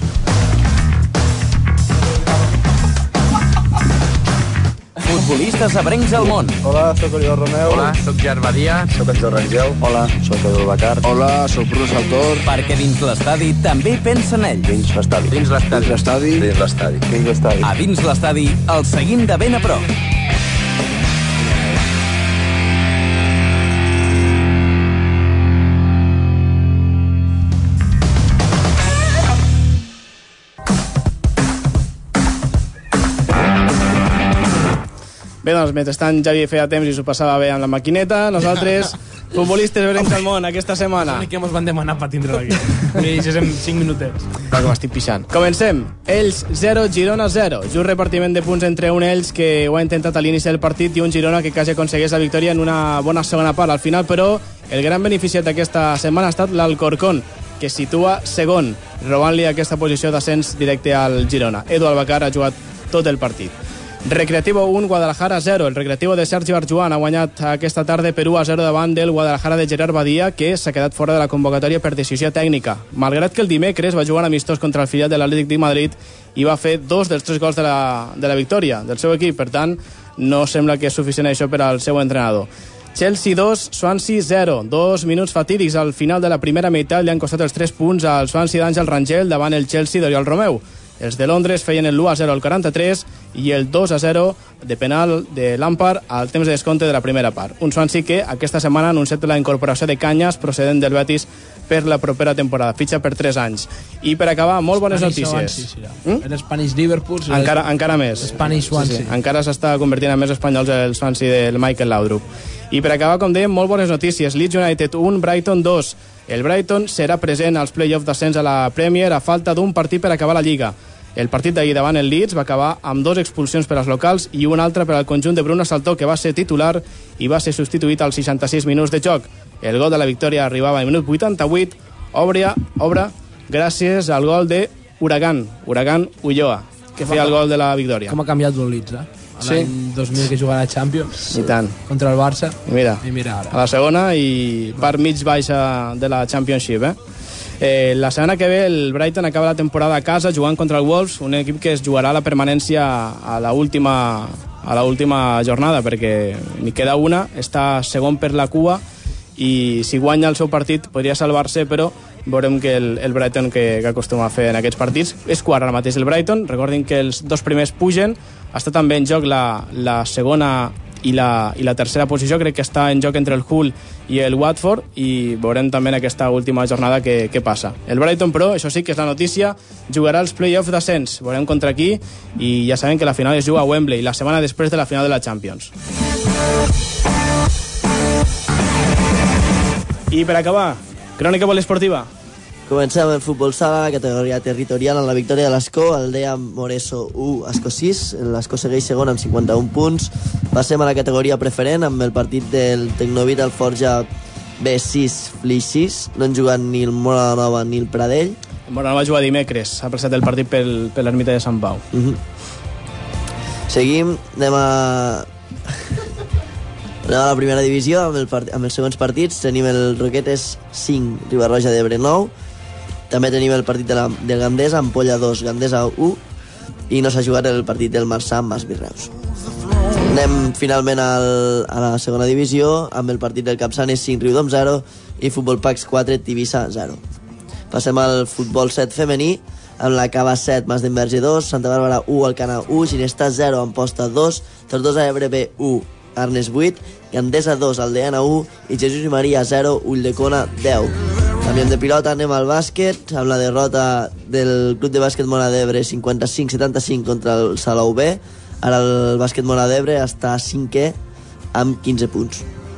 Futbolistes ebrencs al món. Hola, sóc Oriol Romeu. Hola, sóc Gerard Badia. Sóc Àngel Rangel. Hola, sóc Edu Bacar. Hola, sóc Bruce Saltor. Perquè dins l'estadi també pensa en ell. Dins l'estadi. Dins l'estadi. Dins l'estadi. Dins l'estadi. Dins l'estadi. A dins l'estadi el seguim de ben a prop. Bé, doncs, mentrestant Javi feia temps i s'ho passava bé amb la maquineta. Nosaltres, futbolistes ebrencs al món aquesta setmana. L'únic que mos van demanar per tindre-ho aquí. I deixem cinc minutets. Clar que m'estic pixant. Comencem. Ells zero, Girona zero. Just repartiment de punts entre un Ells que ho ha intentat a l'inici del partit i un Girona que quasi aconsegueix la victòria en una bona segona part. Al final, però, el gran beneficiat d'aquesta setmana ha estat l'Alcorcón, que situa segon, robant-li aquesta posició d'ascens directe al Girona. Edu Albacar ha jugat tot el partit. Recreativo un, Guadalajara zero. El Recreativo de Sergi Barjuan ha guanyat aquesta tarda per u a zero davant del Guadalajara de Gerard Badia, que s'ha quedat fora de la convocatòria per decisió tècnica. Malgrat que el dimecres va jugar amistós contra el filial de l'Atlètic de Madrid i va fer dos dels tres gols de la, de la victòria del seu equip. Per tant, no sembla que és suficient això per al seu entrenador. Chelsea dos, Swansea zero. Dos minuts fatídics al final de la primera meitat li han costat els tres punts al Swansea d'Àngel Rangel davant el Chelsea d'Oriol Romeu. Els de Londres feien el u a zero al quaranta-tres i el dos a zero de penal de Lampard al temps de descompte de la primera part. Un Swansea que aquesta setmana ha anunciat la incorporació de Canyes procedent del Betis per la propera temporada. Fitxa per tres anys. I per acabar, molt bones Spanish notícies. Swansea, sí, mm? El Spanish Liverpool. Sí, encara, encara més. Spanish Swansea. Sí, sí. Encara s'està convertint en més espanyols el Swansea del Michael Laudrup. I per acabar, com dèiem, molt bones notícies. Leeds United un, Brighton dos. El Brighton serà present als play-offs d'ascens a la Premier a falta d'un partit per acabar la Lliga. El partit d'ahir davant el Leeds va acabar amb dos expulsions per als locals i una altra per al conjunt de Bruno Saltó, que va ser titular i va ser substituït als seixanta-sis minuts de joc. El gol de la victòria arribava al minut vuitanta-vuit, obre, obre gràcies al gol de Huracán, Huracán Ulloa, que feia el gol de la victòria. Com ha canviat el Leeds, eh? L'any sí. dos mil que jugava a Champions. I tant. Contra el Barça. I mira, I mira ara. A la segona i part mig baixa de la Championship, eh? Eh, la setmana que ve el Brighton acaba la temporada a casa jugant contra el Wolves, un equip que es jugarà la permanència a la última a la última jornada, perquè n'hi queda una, està segon per la cua i si guanya el seu partit podria salvar-se, però veurem que el, el Brighton que, que acostuma a fer en aquests partits és quart ara mateix el Brighton. Recordin que els dos primers pugen, està també en joc la, la segona i la, i la tercera posició, crec que està en joc entre el Hull i el Watford, i veurem també en aquesta última jornada què, què passa. El Brighton, però, això sí que és la notícia, jugarà els play-offs d'ascens, veurem contra qui, i ja sabem que la final es juga a Wembley, la setmana després de la final de la Champions. I per acabar, crònica poliesportiva. Comencem el futbol sala, categoria territorial, en la victòria de l'Escó, Aldea Moreso u, Escó sis. L'Escó segueix segon amb cinquanta-un punts. Passem a la categoria preferent amb el partit del Tecnovit al Forja B sis, Flix sis. No han jugat ni el Mora Nova ni el Pradell. El Mora Nova juga dimecres, s'ha passat el partit pel, per l'ermita de Sant Pau. Uh -huh. Seguim, anem a... anem a la primera divisió amb, el part... amb els següents partits. Tenim el Roquetes cinc, Ribarroja d'Ebre nou. També tenim el partit de la, del Gandesa, Ampolla dos, Gandesa u, i no s'ha jugat el partit del Marçà amb Mas Virreus. Anem finalment al, a la segona divisió amb el partit del Capçanes cinc, Riudom zero i Futbol Pax quatre, Tivissa zero. Passem al futbol set femení amb la Cava set, Mas d'Enverge dos, Santa Bàrbara u, Alcana u, Ginestà zero, Amposta dos, Tortosa Ebre B u, Arnes vuit, Gandesa dos, Aldeana u i Jesús i Maria zero, Ulldecona deu. Canviem de pilota, anem al bàsquet, amb la derrota del Club de Bàsquet Móra d'Ebre cinquanta-cinc setanta-cinc contra el Salou B. Ara el bàsquet Móra d'Ebre està cinquè amb quinze punts.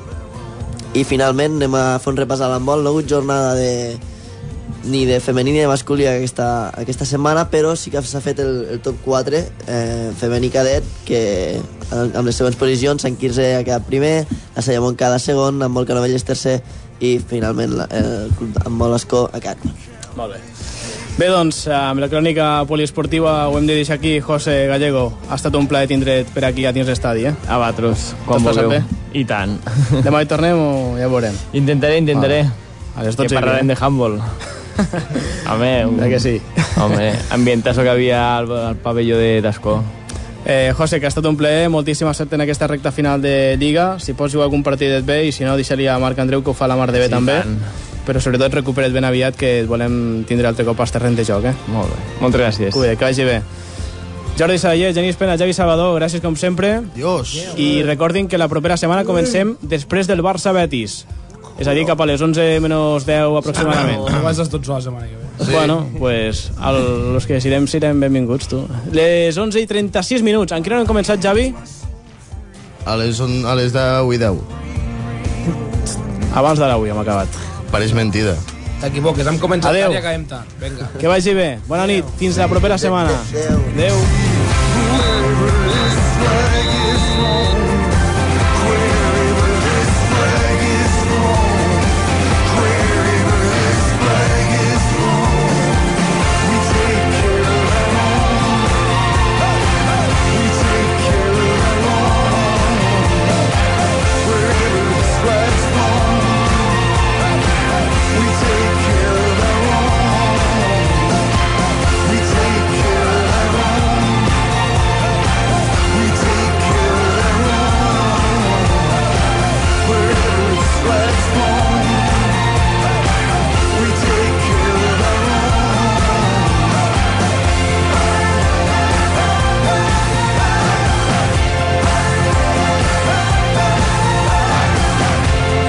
I finalment anem a fer un repàs a l'handbol. No ha hagut jornada de, ni de femení ni de masculí aquesta, aquesta setmana, però sí que s'ha fet el, el top quatre eh, femení cadet, que amb les següents posicions: Sant Quirze ha quedat primer, la Sella Montcada segon, Handbol Canovelles tercer i finalment el Club Handbol Escó a quedat. Molt bé. Bé, doncs, amb la crònica poliesportiva ho hem de deixar aquí. José Gallego, ha estat un plaer tindre't per aquí a dins l'estadi, eh? A vosaltres, quan vulgueu. I tant. Demà hi tornem o ja ho veurem? Intentaré, intentaré. A les dotze que parlarem de handball. Home, un... ja que sí. Home, ambientazo que havia al, al pavelló de Tascó. Eh, José, que ha estat un plaer, moltíssima sort en aquesta recta final de Lliga. Si pots jugar algun partidet bé, i si no, deixaria a Marc Andreu, que ho fa la mar de bé, sí, també. Tant. Però sobretot recupera't ben aviat, que et volem tindre altre cop als terrenys de joc, eh? Molt bé. Moltes gràcies. Cuida, que vagi bé. Jordi Saballer, Genís Pena, Javi Salvador, gràcies com sempre. Dios. I recordin que la propera setmana comencem després del Barça-Betis. És a dir, cap a les onze menys deu aproximadament. No, no vas tots la setmana que ve. Sí. Bueno, pues el, los que sirem, sirem benvinguts, tu. Les onze i trenta-sis minuts. En quina hora hem començat, Javi? A les, on, a les deu i deu. Abans de l'avui hem acabat. Pareix mentida. T'equivoques, hem començat Adeu. tard i acabem tard. Vinga. Que vagi bé. Bona nit. Fins la propera setmana. Adeu.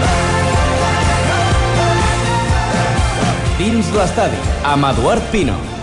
Dins l'estadi, amb Eduard Pino.